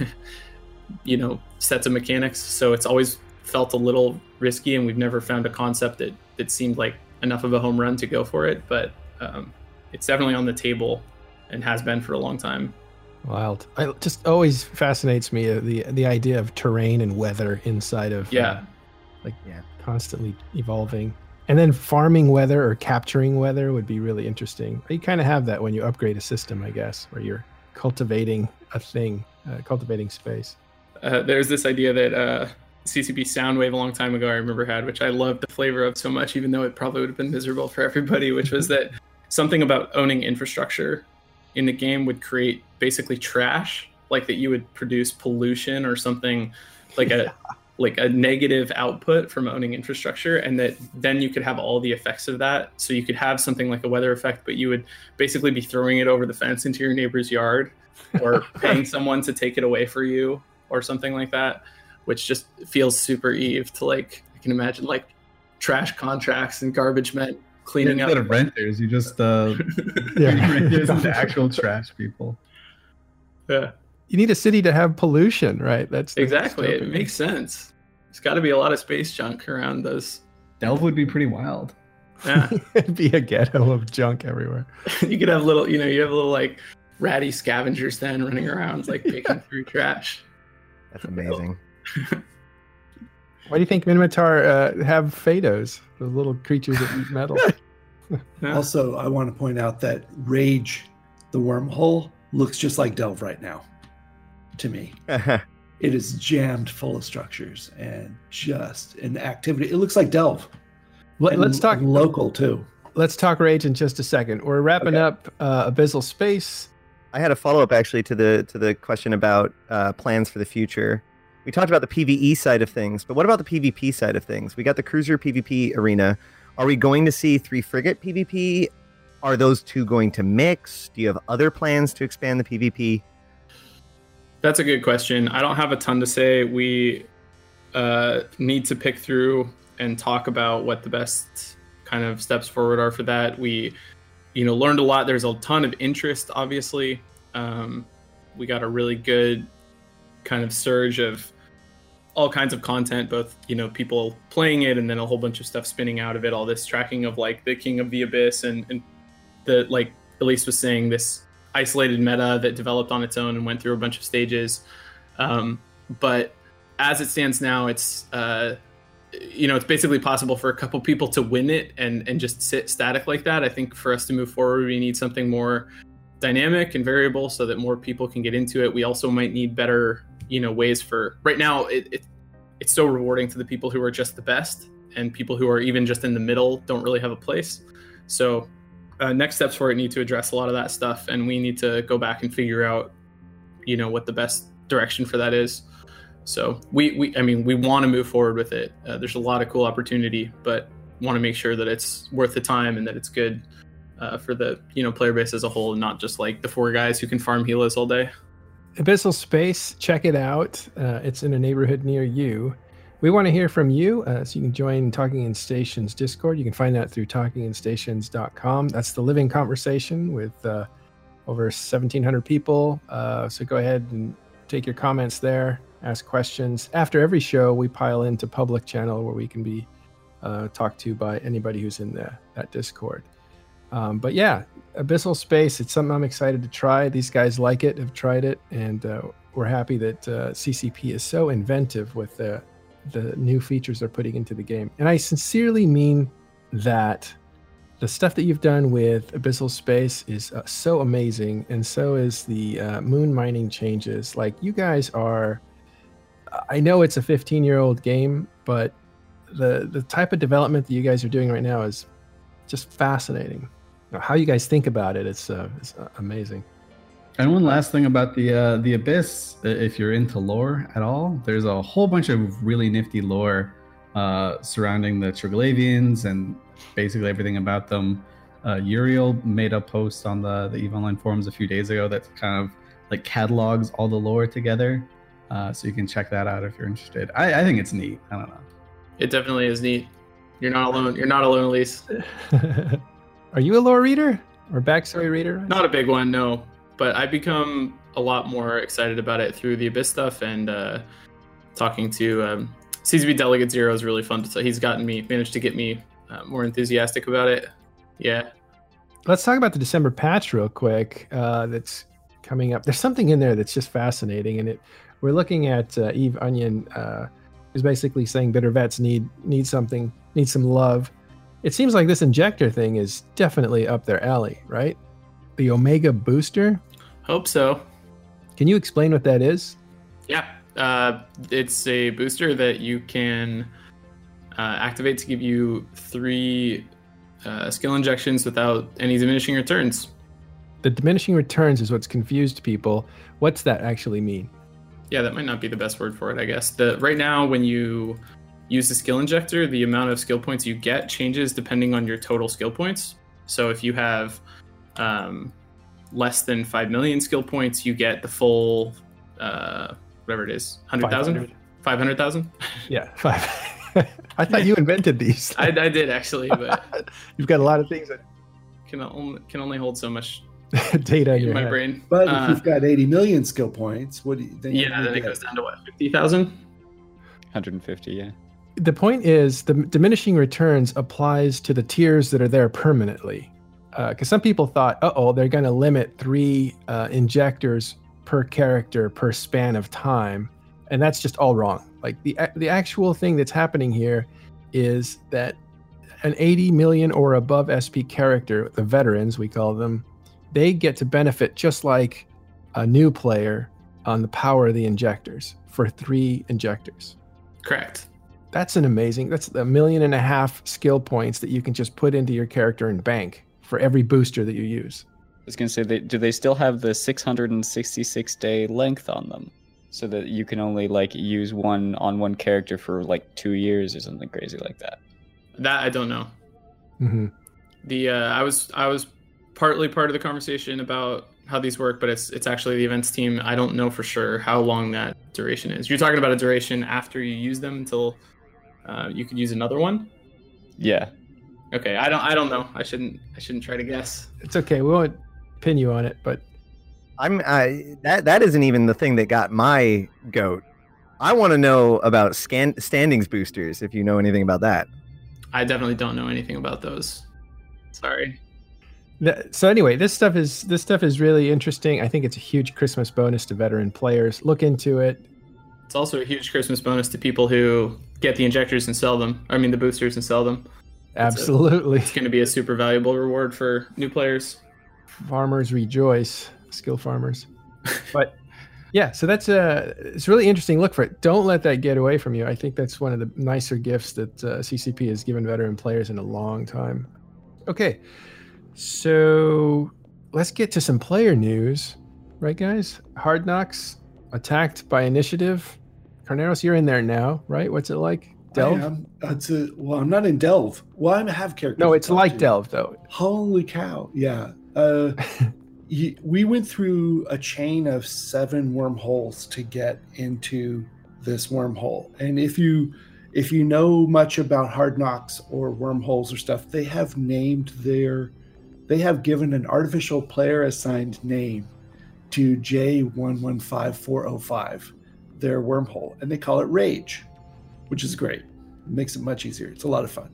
you know, sets of mechanics. So it's always felt a little risky, and we've never found a concept that that seemed like enough of a home run to go for it, but um, it's definitely on the table and has been for a long time. Wild. It just always fascinates me, uh, the the idea of terrain and weather inside of Yeah. uh, like Yeah. constantly evolving. And then farming weather or capturing weather would be really interesting. You kind of have that when you upgrade a system, I guess, where you're cultivating a thing, uh, cultivating space. Uh, there's this idea that uh, C C P Soundwave a long time ago I remember had, which I loved the flavor of so much, even though it probably would have been miserable for everybody, which was that something about owning infrastructure in the game would create basically trash, like that you would produce pollution or something, like a like a negative output from owning infrastructure, and that then you could have all the effects of that. So you could have something like a weather effect, but you would basically be throwing it over the fence into your neighbor's yard, or paying someone to take it away for you, or something like that, which just feels super Eve to, like, I can imagine like trash contracts and garbage men cleaning Instead up. of renters, you just uh, Yeah. renters into actual trash people. Yeah, You need a city to have pollution, right? That's the exactly. It dystopian- makes sense. There's got to be a lot of space junk around those. Delve would be pretty wild. Yeah. It'd be a ghetto of junk everywhere. You could have little, you know, you have little like ratty scavengers then running around like picking through trash. That's amazing. Why do you think Minotaur uh, have Phaedos, those little creatures that eat metal? Yeah. Also, I want to point out that Rage, the wormhole, looks just like Delve right now, to me. It is jammed full of structures and just an activity. It looks like Delve. Let, And let's talk local too. Let's talk Rage in just a second. We're wrapping Okay. up uh, Abyssal Space. I had a follow up actually to the to the question about uh, plans for the future. We talked about the PvE side of things, but what about the PvP side of things? We got the cruiser PvP arena. Are we going to see three frigate PvP are those two going to mix? Do you have other plans to expand the PvP? That's a good question. I don't have a ton to say. We uh, need to pick through and talk about what the best kind of steps forward are for that. We, you know, learned a lot. There's a ton of interest, obviously. Um, we got a really good kind of surge of all kinds of content, both, you know, people playing it and then a whole bunch of stuff spinning out of it. All this tracking of like the King of the Abyss and, and the, like Elise was saying, this isolated meta that developed on its own and went through a bunch of stages. Um, but as it stands now, it's, uh, you know, it's basically possible for a couple people to win it and, and just sit static like that. I think for us to move forward, we need something more dynamic and variable so that more people can get into it. We also might need better, you know, ways for right now. It, it it's so rewarding to the people who are just the best, and people who are even just in the middle don't really have a place. So uh, next steps for it need to address a lot of that stuff, and we need to go back and figure out, you know, what the best direction for that is. So we, we I mean, we want to move forward with it. Uh, there's a lot of cool opportunity, but want to make sure that it's worth the time and that it's good uh, for the, you know, player base as a whole, and not just like the four guys who can farm healers all day. Abyssal Space, check it out. Uh, it's in a neighborhood near you. We want to hear from you, uh, so you can join Talking in Stations Discord. You can find that through talking in stations dot com. That's the living conversation with uh, over seventeen hundred people. Uh, so go ahead and take your comments there, ask questions. After every show, we pile into public channel where we can be uh, talked to by anybody who's in the, that Discord. Um, but yeah, Abyssal Space, it's something I'm excited to try. These guys like it, have tried it, and uh, we're happy that uh, C C P is so inventive with the, the new features they're putting into the game. And I sincerely mean that. The stuff that you've done with Abyssal Space is uh, so amazing, and so is the uh, moon mining changes. Like, you guys are, I know it's a fifteen-year-old game, but the the type of development that you guys are doing right now is just fascinating. How you guys think about it, it's, uh, it's uh, amazing. And one last thing about the uh, the Abyss, if you're into lore at all, there's a whole bunch of really nifty lore uh, surrounding the Triglavians and basically everything about them. Uh, Uriel made a post on the, the EVE Online forums a few days ago that kind of like catalogs all the lore together. Uh, so you can check that out if you're interested. I, I think it's neat. I don't know. It definitely is neat. You're not alone. You're not alone, Elise. Are you a lore reader or backstory reader? Not a big one, no. But I've become a lot more excited about it through the Abyss stuff, and uh, talking to um, C Z B Delegate Zero is really fun. So he's gotten me, managed to get me uh, more enthusiastic about it. Yeah. Let's talk about the December patch real quick. Uh, that's coming up. There's something in there that's just fascinating, and it. We're looking at uh, Eve Onion, uh, who's basically saying bitter vets need need something, need some love. It seems like this injector thing is definitely up their alley, right? The Omega booster. Hope so. Can you explain what that is? Yeah, uh, it's a booster that you can uh, activate to give you three uh, skill injections without any diminishing returns. The diminishing returns is what's confused people. What's that actually mean? Yeah, that might not be the best word for it, I guess. The right now, when you use the skill injector, the amount of skill points you get changes depending on your total skill points. So if you have um, less than five million skill points, you get the full, uh, whatever it is, one hundred thousand? five hundred thousand? Yeah, five. I thought you invented these. I, I did, actually, but you've got a lot of things that can only, can only hold so much data in, in your my head. brain. But uh, if you've got eighty million skill points, what do you then? Yeah, then it goes down to what, fifty thousand? one hundred fifty, yeah. The point is, the diminishing returns applies to the tiers that are there permanently. Because uh, some people thought, uh-oh, they're going to limit three uh, injectors per character per span of time. And that's just all wrong. Like, the the actual thing that's happening here is that an eighty million or above S P character, the veterans, we call them, they get to benefit just like a new player on the power of the injectors for three injectors. Correct. That's an amazing, that's a million and a half skill points that you can just put into your character and bank for every booster that you use. I was going to say, they, do they still have the six hundred sixty-six day length on them? So that you can only like use one on one character for like two years or something crazy like that? That I don't know. Mm-hmm. The uh, I was I was partly part of the conversation about how these work, but it's it's actually the events team. I don't know for sure how long that duration is. You're talking about a duration after you use them until uh, you could use another one? Yeah. Okay, I don't I don't know. I shouldn't I shouldn't try to guess. It's okay. We won't pin you on it, but I'm I, that that isn't even the thing that got my goat. I want to know about scan, standings boosters, if you know anything about that. I definitely don't know anything about those. Sorry. So anyway, this stuff is this stuff is really interesting. I think it's a huge Christmas bonus to veteran players. Look into it. It's also a huge Christmas bonus to people who get the injectors and sell them. I mean, the boosters and sell them. Absolutely. It's, a, it's going to be a super valuable reward for new players. Farmers rejoice, skill farmers. But yeah, so that's a it's really interesting. Look for it. Don't let that get away from you. I think that's one of the nicer gifts that uh, C C P has given veteran players in a long time. Okay. So let's get to some player news, right, guys? Hard Knocks attacked by initiative. Carneros, you're in there now, right? What's it like? Delve? I am. It's a, well, I'm not in Delve. Well, I have characters. No, it's like too. Delve, though. Holy cow! Yeah, uh, y- we went through a chain of seven wormholes to get into this wormhole, and if you if you know much about Hard Knocks or wormholes or stuff, they have named their They have given an artificial player assigned name to J one one five four oh five, their wormhole, and they call it Rage, which is great. It makes it much easier. It's a lot of fun.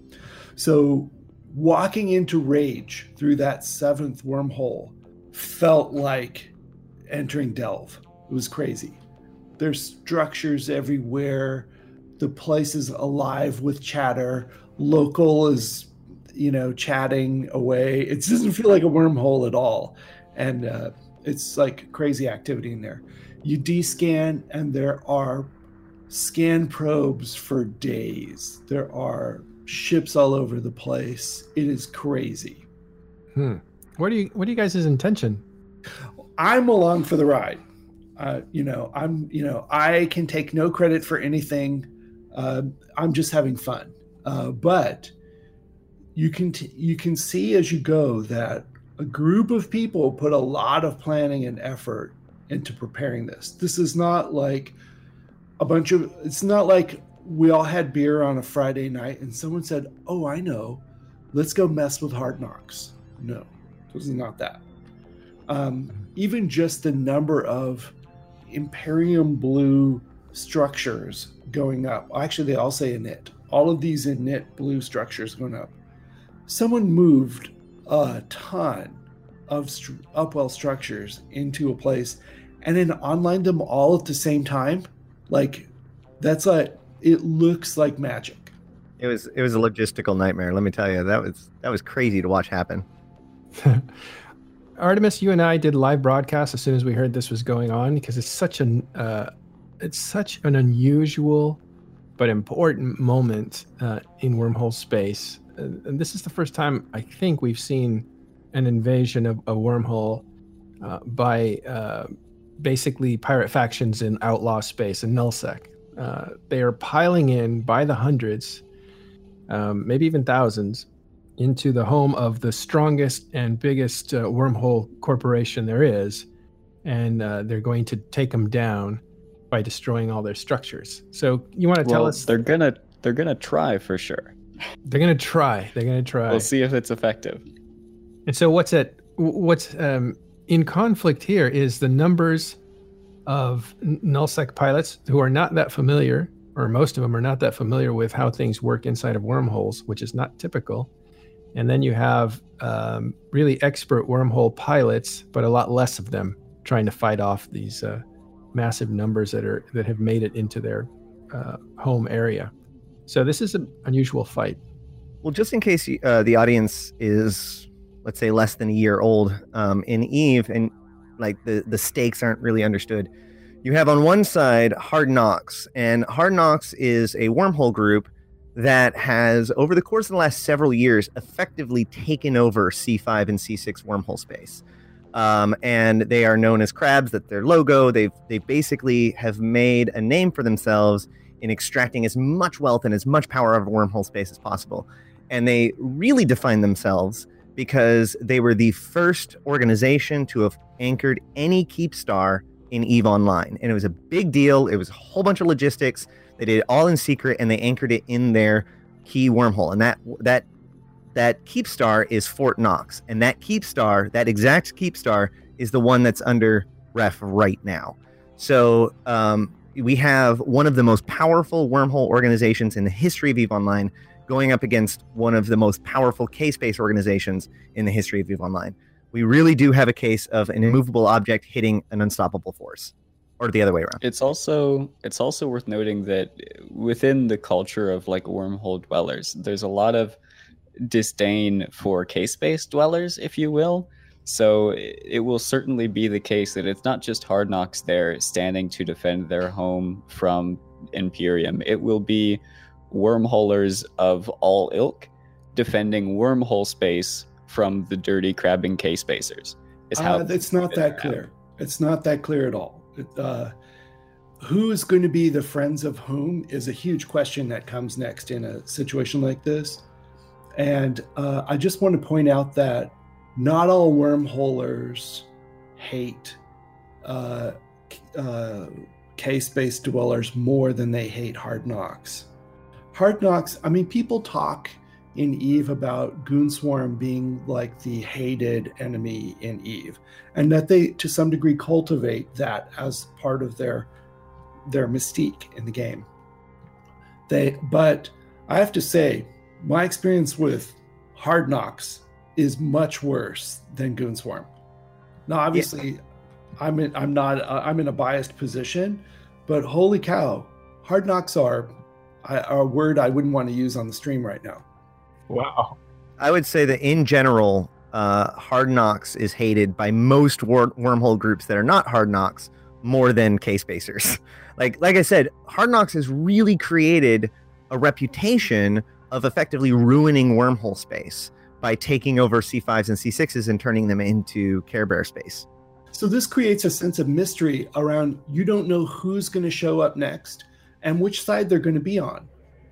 So walking into Rage through that seventh wormhole felt like entering Delve. It was crazy. There's structures everywhere. The place is alive with chatter. Local is you know, chatting away. It doesn't feel like a wormhole at all. And uh, it's like crazy activity in there. You descan and there are scan probes for days. There are ships all over the place. It is crazy. Hmm. What do you, what are you guys' intention? I'm along for the ride. Uh, you know, I'm, you know, I can take no credit for anything. Uh, I'm just having fun. Uh, but You can t- you can see as you go that a group of people put a lot of planning and effort into preparing this. This is not like a bunch of, it's not like we all had beer on a Friday night and someone said, oh, I know, let's go mess with Hard Knocks. No, this is not that. Um, even just the number of Imperium blue structures going up. Actually, they all say init. All of these init blue structures going up. Someone moved a ton of st- Upwell structures into a place and then online them all at the same time. Like, that's like, it looks like magic. It was it was a logistical nightmare. Let me tell you, that was that was crazy to watch happen. Artemis, you and I did live broadcast as soon as we heard this was going on because it's such an uh, it's such an unusual but important moment uh, in wormhole space. And this is the first time I think we've seen an invasion of a wormhole uh, by uh, basically pirate factions in outlaw space and nullsec. Uh, they are piling in by the hundreds, um, maybe even thousands, into the home of the strongest and biggest uh, wormhole corporation there is, and uh, they're going to take them down by destroying all their structures. So you want to tell well, us? They're gonna they're gonna try for sure. They're gonna try. They're gonna try. We'll see if it's effective. And so what's at what's um, in conflict here is the numbers of nullsec pilots who are not that familiar, or most of them are not that familiar with how things work inside of wormholes, which is not typical. And then you have um, really expert wormhole pilots, but a lot less of them trying to fight off these uh, massive numbers that are that have made it into their uh, home area. So this is an unusual fight. Well, just in case uh, the audience is, let's say, less than a year old, um, in EVE, and like the, the stakes aren't really understood, you have on one side Hard Knocks, and Hard Knocks is a wormhole group that has, over the course of the last several years, effectively taken over C five and C six wormhole space. Um, and they are known as Crabs. That's their logo. They've they basically have made a name for themselves in extracting as much wealth and as much power out of wormhole space as possible. And they really define themselves because they were the first organization to have anchored any Keep Star in EVE Online. And it was a big deal. It was a whole bunch of logistics. They did it all in secret, and they anchored it in their key wormhole. And that that that Keep Star is Fort Knox. And that Keep Star, that exact Keep Star, is the one that's under ref right now. So um, we have one of the most powerful wormhole organizations in the history of EVE Online going up against one of the most powerful K-Space organizations in the history of EVE Online. We really do have a case of an immovable object hitting an unstoppable force, or the other way around. It's also it's also worth noting that within the culture of like wormhole dwellers, there's a lot of disdain for K-Space dwellers, if you will. So it will certainly be the case that it's not just Hard Knocks there standing to defend their home from Imperium. It will be wormholers of all ilk defending wormhole space from the dirty crabbing K-Spacers. Is how uh, it's not that clear. It's not that clear at all. It, uh, who is going to be the friends of whom is a huge question that comes next in a situation like this. And uh, I just want to point out that not all wormholers hate uh, uh, K-Space dwellers more than they hate Hard Knocks. Hard Knocks, I mean, people talk in EVE about Goonswarm being like the hated enemy in EVE, and that they, to some degree, cultivate that as part of their their mystique in the game. They, but I have to say, my experience with Hard Knocks is much worse than Goonswarm. Now, obviously, yeah. I'm in, I'm not uh, I'm in a biased position, but holy cow, Hard Knocks are, are a word I wouldn't want to use on the stream right now. Wow. I would say that in general, uh, Hard Knocks is hated by most wor- wormhole groups that are not Hard Knocks more than K-Spacers. like like I said, Hard Knocks has really created a reputation of effectively ruining wormhole space by taking over C fives and C sixes and turning them into Care Bear space. So this creates a sense of mystery around, you don't know who's going to show up next and which side they're going to be on.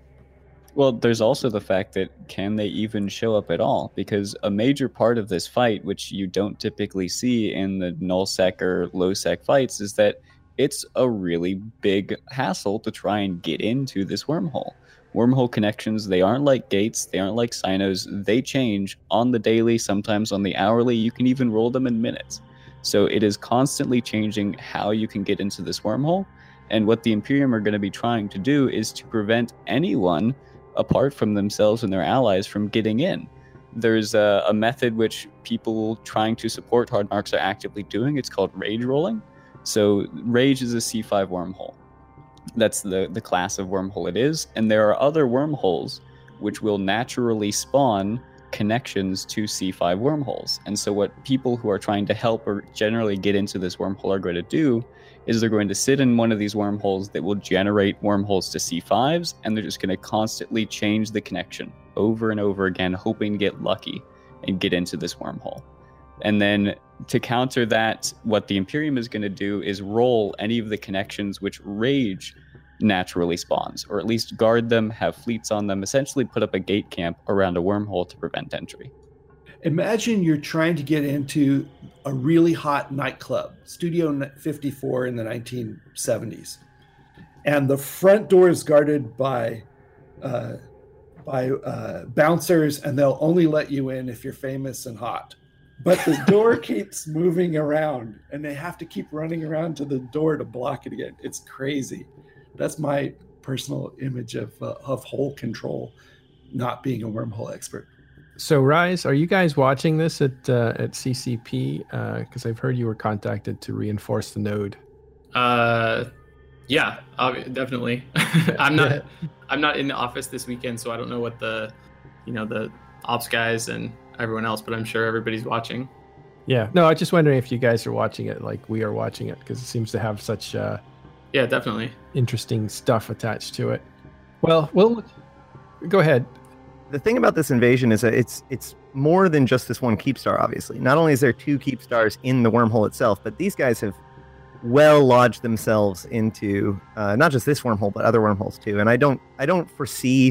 Well, there's also the fact that can they even show up at all? Because a major part of this fight, which you don't typically see in the null-sec or low-sec fights, is that it's a really big hassle to try and get into this wormhole. Wormhole connections, they aren't like gates, they aren't like sinos, they change on the daily, sometimes on the hourly, you can even roll them in minutes. So it is constantly changing how you can get into this wormhole, and what the Imperium are going to be trying to do is to prevent anyone apart from themselves and their allies from getting in. There's a, a method which people trying to support Hard Knocks are actively doing. It's called rage rolling. So rage is a C five wormhole. That's the, the class of wormhole it is. And there are other wormholes which will naturally spawn connections to C five wormholes. And so what people who are trying to help or generally get into this wormhole are going to do is they're going to sit in one of these wormholes that will generate wormholes to C fives, and they're just going to constantly change the connection over and over again, hoping to get lucky and get into this wormhole. And then to counter that, what the Imperium is going to do is roll any of the connections which Rage naturally spawns, or at least guard them, have fleets on them, essentially put up a gate camp around a wormhole to prevent entry. Imagine you're trying to get into a really hot nightclub, Studio fifty-four in the nineteen seventies, and the front door is guarded by uh, by uh, bouncers, and they'll only let you in if you're famous and hot. But the door keeps moving around, and they have to keep running around to the door to block it again. It's crazy. That's my personal image of uh, of hole control, not being a wormhole expert. So, Rise, are you guys watching this at uh, at C C P? Because uh, I've heard you were contacted to reinforce the node. Uh, yeah, ob- definitely. I'm not. I'm not in the office this weekend, so I don't know what the, you know, the ops guys and everyone else, but I'm sure everybody's watching. Yeah. No, I was just wondering if you guys are watching it like we are watching it, because it seems to have such uh, yeah, definitely interesting stuff attached to it. Well, well, go ahead. The thing about this invasion is that it's it's more than just this one Keep Star, obviously. Not only is there two Keep Stars in the wormhole itself, but these guys have well lodged themselves into uh, not just this wormhole, but other wormholes too. And I don't I don't foresee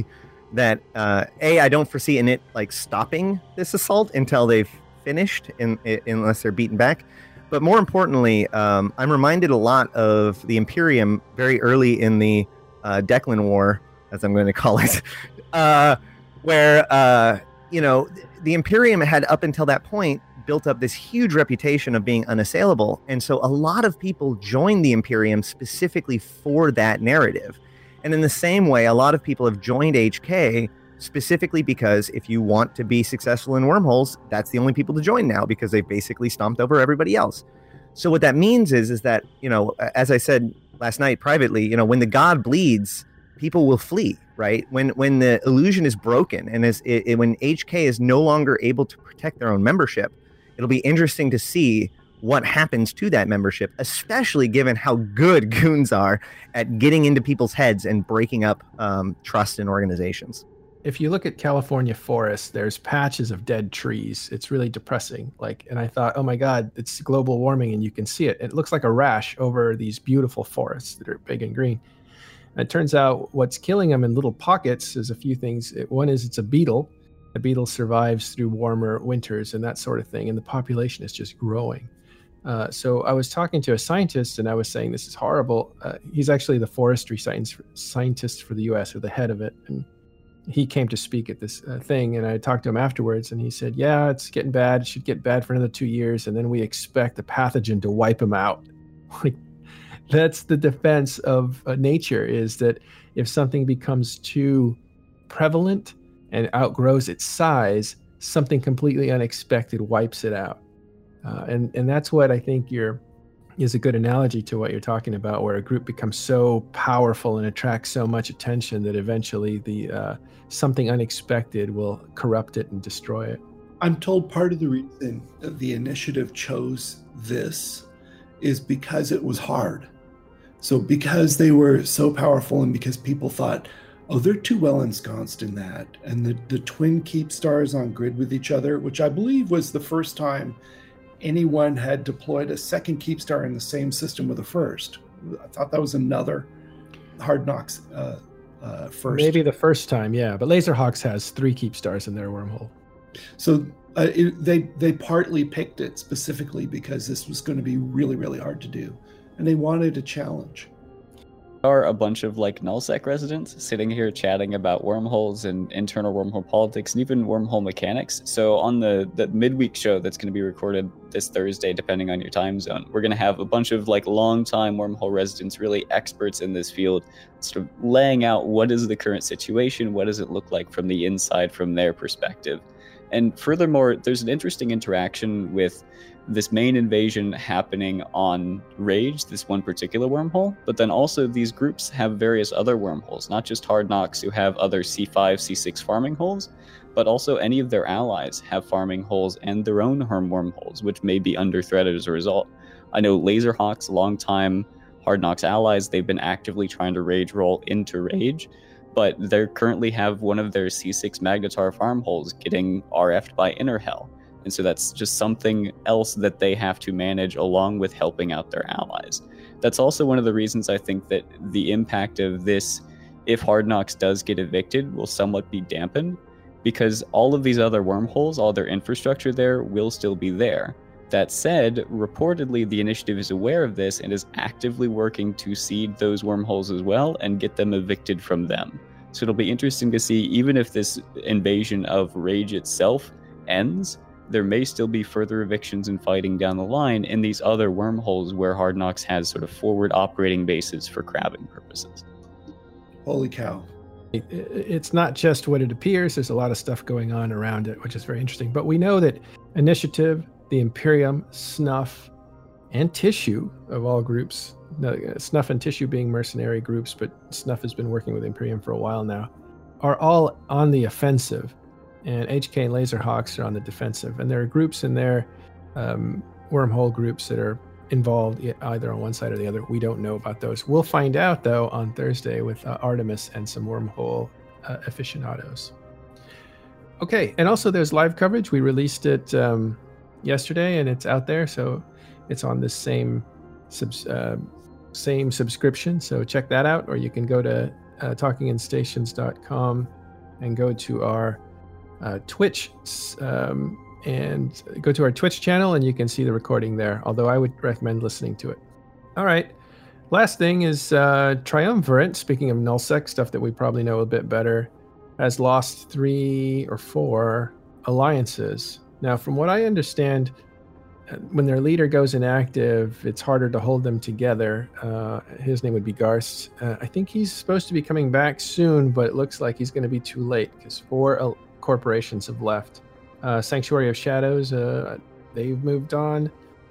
that uh, A, I don't foresee in it like stopping this assault until they've finished, in, in, unless they're beaten back. But more importantly, um, I'm reminded a lot of the Imperium very early in the uh, Declan War, as I'm going to call it, uh, where, uh, you know, the Imperium had up until that point built up this huge reputation of being unassailable. And so a lot of people joined the Imperium specifically for that narrative. And in the same way, a lot of people have joined H K specifically because if you want to be successful in wormholes, that's the only people to join now, because they've basically stomped over everybody else. So what that means is, is that, you know, as I said last night privately, you know, when the god bleeds, people will flee, right? When when the illusion is broken and is it, it, when H K is no longer able to protect their own membership, it'll be interesting to see what happens to that membership, especially given how good goons are at getting into people's heads and breaking up um, trust in organizations. If you look at California forests, there's patches of dead trees. It's really depressing. Like, and I thought, oh my God, it's global warming, and you can see it. It looks like a rash over these beautiful forests that are big and green. And it turns out what's killing them in little pockets is a few things. It, one is it's a beetle. The beetle survives through warmer winters and that sort of thing, and the population is just growing. Uh, so I was talking to a scientist, and I was saying this is horrible. Uh, he's actually the forestry science scientist for the U S, or the head of it, and he came to speak at this uh, thing. And I talked to him afterwards, and he said, "Yeah, it's getting bad. It should get bad for another two years, and then we expect the pathogen to wipe him out." Like, that's the defense of uh, nature, is that if something becomes too prevalent and outgrows its size, something completely unexpected wipes it out. Uh, and, and that's what I think you're, is a good analogy to what you're talking about, where a group becomes so powerful and attracts so much attention that eventually the uh, something unexpected will corrupt it and destroy it. I'm told part of the reason the initiative chose this is because it was hard. So because they were so powerful, and because people thought, oh, they're too well ensconced in that. And the, the twin keep stars on grid with each other, which I believe was the first time anyone had deployed a second keep star in the same system with a first. I thought that was another Hard Knocks uh, uh, first. Maybe the first time, yeah. But Laserhawks has three keep stars in their wormhole. So uh, it, they they partly picked it specifically because this was going to be really, really hard to do. And they wanted a challenge. Are a bunch of like nullsec residents sitting here chatting about wormholes and internal wormhole politics and even wormhole mechanics. So on the, the midweek show that's going to be recorded this Thursday, depending on your time zone, we're going to have a bunch of like long-time wormhole residents, really experts in this field, sort of laying out what is the current situation, what does it look like from the inside from their perspective. And furthermore, there's an interesting interaction with this main invasion happening on Rage, this one particular wormhole, but then also these groups have various other wormholes, not just Hard Knocks, who have other C five, C six farming holes, but also any of their allies have farming holes and their own Herm wormholes, which may be under threat as a result. I know Laserhawks, longtime Hard Knocks allies, they've been actively trying to Rage roll into Rage, but they currently have one of their C six Magnetar farm holes getting R F'd by Inner Hell. And so that's just something else that they have to manage along with helping out their allies. That's also one of the reasons I think that the impact of this, if Hard Knocks does get evicted, will somewhat be dampened, because all of these other wormholes, all their infrastructure there will still be there. That said, reportedly the initiative is aware of this and is actively working to seed those wormholes as well and get them evicted from them. So it'll be interesting to see, even if this invasion of Rage itself ends, there may still be further evictions and fighting down the line in these other wormholes where Hard Knocks has sort of forward operating bases for crabbing purposes. Holy cow. It's not just what it appears. There's a lot of stuff going on around it, which is very interesting. But we know that Initiative, the Imperium, Snuff, and Tissue, of all groups, Snuff and Tissue being mercenary groups, but Snuff has been working with Imperium for a while now, are all on the offensive. And H K and Laserhawks are on the defensive. And there are groups in there, um, wormhole groups, that are involved either on one side or the other. We don't know about those. We'll find out, though, on Thursday with uh, Artemis and some wormhole uh, aficionados. Okay, and also there's live coverage. We released it um, yesterday, and it's out there. So it's on the same, subs- uh, same subscription. So check that out, or you can go to uh, talking in stations dot com and go to our uh, Twitch um, and go to our Twitch channel, and you can see the recording there. Although I would recommend listening to it. All right. Last thing is uh, Triumvirate. Speaking of nullsec stuff that we probably know a bit better, has lost three or four alliances. Now, from what I understand, when their leader goes inactive, it's harder to hold them together. Uh, his name would be Garst. Uh, I think he's supposed to be coming back soon, but it looks like he's going to be too late because four uh, corporations have left. Uh, Sanctuary of Shadows, uh, they've moved on.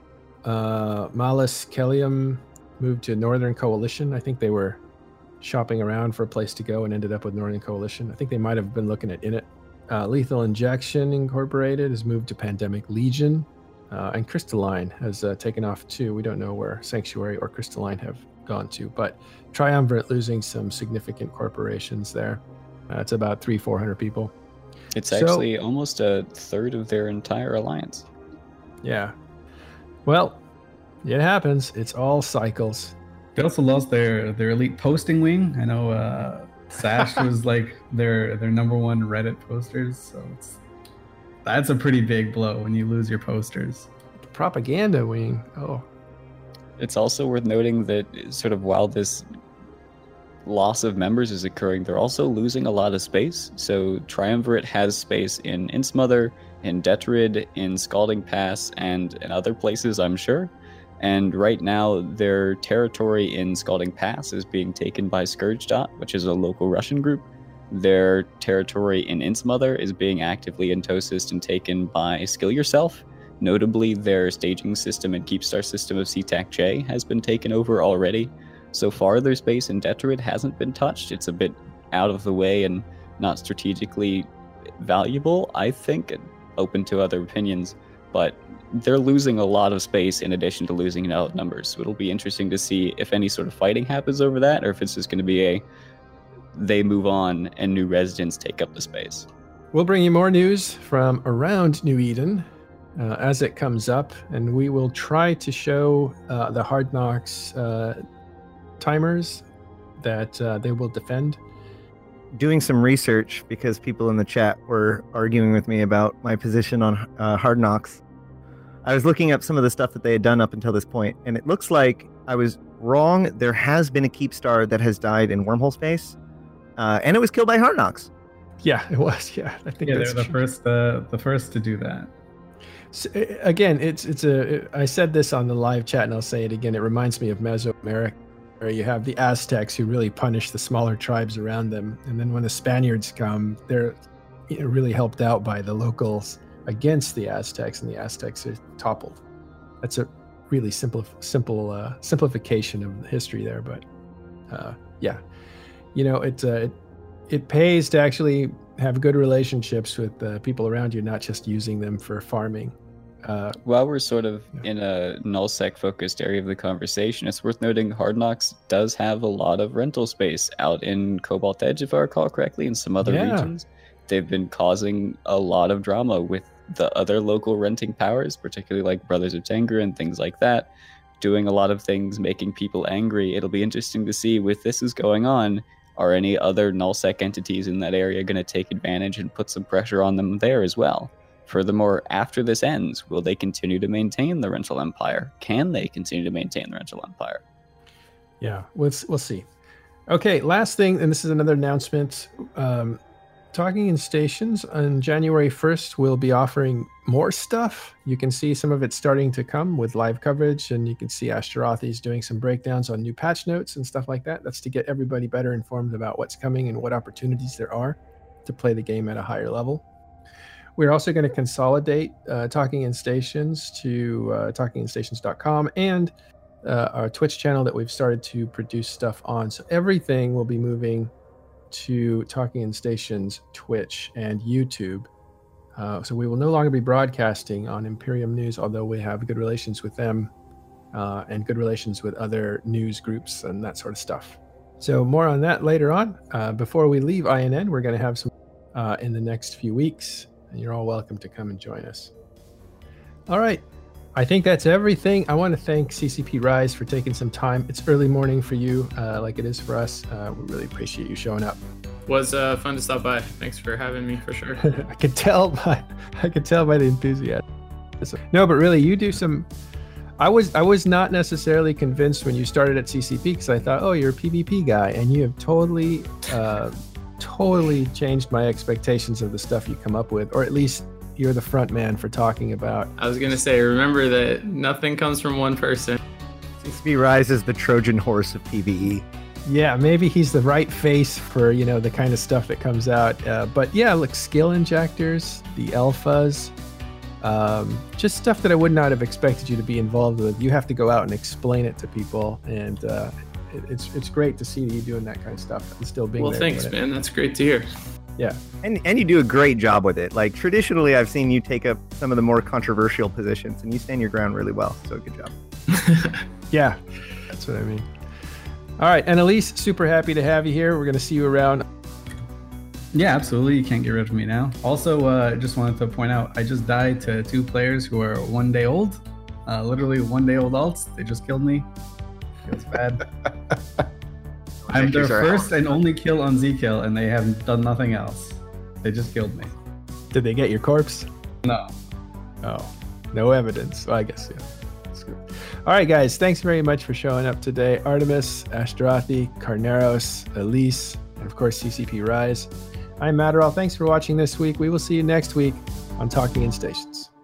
Uh, Malus Kellium moved to Northern Coalition. I think they were shopping around for a place to go and ended up with Northern Coalition. I think they might have been looking at Init. Uh, Lethal Injection Incorporated has moved to Pandemic Legion. Uh, and Crystalline has uh, taken off too. We don't know where Sanctuary or Crystalline have gone to, but Triumvirate losing some significant corporations there. Uh, it's about three, four hundred people. It's So- actually almost a third of their entire alliance. Yeah. Well, it happens. It's all cycles. They also lost their their elite posting wing. I know uh, Sash was like their their number one Reddit posters, so it's that's a pretty big blow when you lose your posters. Propaganda wing. Oh, It's also worth noting that sort of while this loss of members is occurring, they're also losing a lot of space. So Triumvirate has space in Innsmother, in Detrid, in Scalding Pass, and in other places, I'm sure. And right now, their territory in Scalding Pass is being taken by Scourgedot, which is a local Russian group. Their territory in Innsmother is being actively entosed and taken by Skill Yourself. Notably, their staging system and Keepstar system of C TAC J has been taken over already. So far, their space in Detrid hasn't been touched. It's a bit out of the way and not strategically valuable, I think, and open to other opinions. But they're losing a lot of space in addition to losing in outnumbers. So it'll be interesting to see if any sort of fighting happens over that, or if it's just going to be a they move on and new residents take up the space. we'll bring you more news from around New Eden uh, as it comes up, and we will try to show uh, the Hard Knocks uh, timers that uh, they will defend. Doing some research because people in the chat were arguing with me about my position on uh, Hard Knocks. I was looking up some of the stuff that they had done up until this point, and it looks like I was wrong. There has been a Keepstar that has died in wormhole space, uh, and it was killed by Hard Knocks. Yeah, it was. Yeah, I think Yeah, that's they're the true. first uh, the first to do that. So, uh, again, it's it's a. I said this on the live chat, and I'll say it again. It reminds me of Mesoamerica, where you have the Aztecs who really punish the smaller tribes around them, and then when the Spaniards come, they're you know, really helped out by the locals against the Aztecs, and the Aztecs are toppled. That's a really simple simple uh, simplification of the history there, but uh, yeah, you know it, uh, it it pays to actually have good relationships with uh, people around you, not just using them for farming. Uh, While we're sort of Yeah. in a nullsec focused area of the conversation, it's worth noting Hard Knocks does have a lot of rental space out in Cobalt Edge, if I recall correctly, and some other Yeah. regions. They've been causing a lot of drama with the other local renting powers, particularly like Brothers of Tengur and things like that, doing a lot of things, making people angry. It'll be interesting to see, with this is going on, are any other nullsec entities in that area going to take advantage and put some pressure on them there as well? Furthermore, after this ends, will they continue to maintain the rental empire? Can they continue to maintain the rental empire? Yeah, we'll, we'll see. Okay, last thing, and this is another announcement. Um, Talking in Stations on January first, we'll be offering more stuff. You can see some of it starting to come with live coverage, and you can see Ashtaroth's doing some breakdowns on new patch notes and stuff like that. That's to get everybody better informed about what's coming and what opportunities there are to play the game at a higher level. We're also going to consolidate uh, Talking in Stations to uh, talking in stations dot com and uh, our Twitch channel that we've started to produce stuff on. So everything will be moving to Talking in Stations, Twitch, and YouTube. Uh, so we will no longer be broadcasting on Imperium News, although we have good relations with them uh, and good relations with other news groups and that sort of stuff. So more on that later on. Uh, before we leave I N N, we're going to have some uh, in the next few weeks, and you're all welcome to come and join us. All right. I think that's everything. I want to thank C C P Rise for taking some time. It's early morning for you, uh, like it is for us. Uh, we really appreciate you showing up. Was uh, fun to stop by. Thanks for having me, for sure. I could tell by I could tell by the enthusiasm. No, but really, you do some. I was I was not necessarily convinced when you started at C C P because I thought, oh, you're a PvP guy, and you have totally, uh, totally changed my expectations of the stuff you come up with, or at least you're the front man for talking about. I was gonna say, remember that nothing comes from one person. C C P Rise is the Trojan horse of PvE. Yeah, maybe he's the right face for, you know, the kind of stuff that comes out. Uh, but yeah, look, skill injectors, the alphas, um, just stuff that I would not have expected you to be involved with. You have to go out and explain it to people, and uh, it, it's it's great to see you doing that kind of stuff and still being Well, there. thanks, man. That's great to hear. Yeah. And and you do a great job with it. Like, traditionally, I've seen you take up some of the more controversial positions, and you stand your ground really well. So good job. Yeah, that's what I mean. All right, and Elise, super happy to have you here. We're going to see you around. Yeah, absolutely. You can't get rid of me now. Also, uh, just wanted to point out, I just died to two players who are one day old. Uh, literally one day old alts. They just killed me. Feels bad. I'm their first and only kill on Z-Kill, and they have done nothing else. They just killed me. Did they get your corpse? No. Oh, no evidence. Well, I guess, yeah. That's good. All right, guys. Thanks very much for showing up today. Artemis, Ashtarothi, Carneros, Elise, and of course, C C P Rise. I'm Matterall. Thanks for watching this week. We will see you next week on Talking in Stations.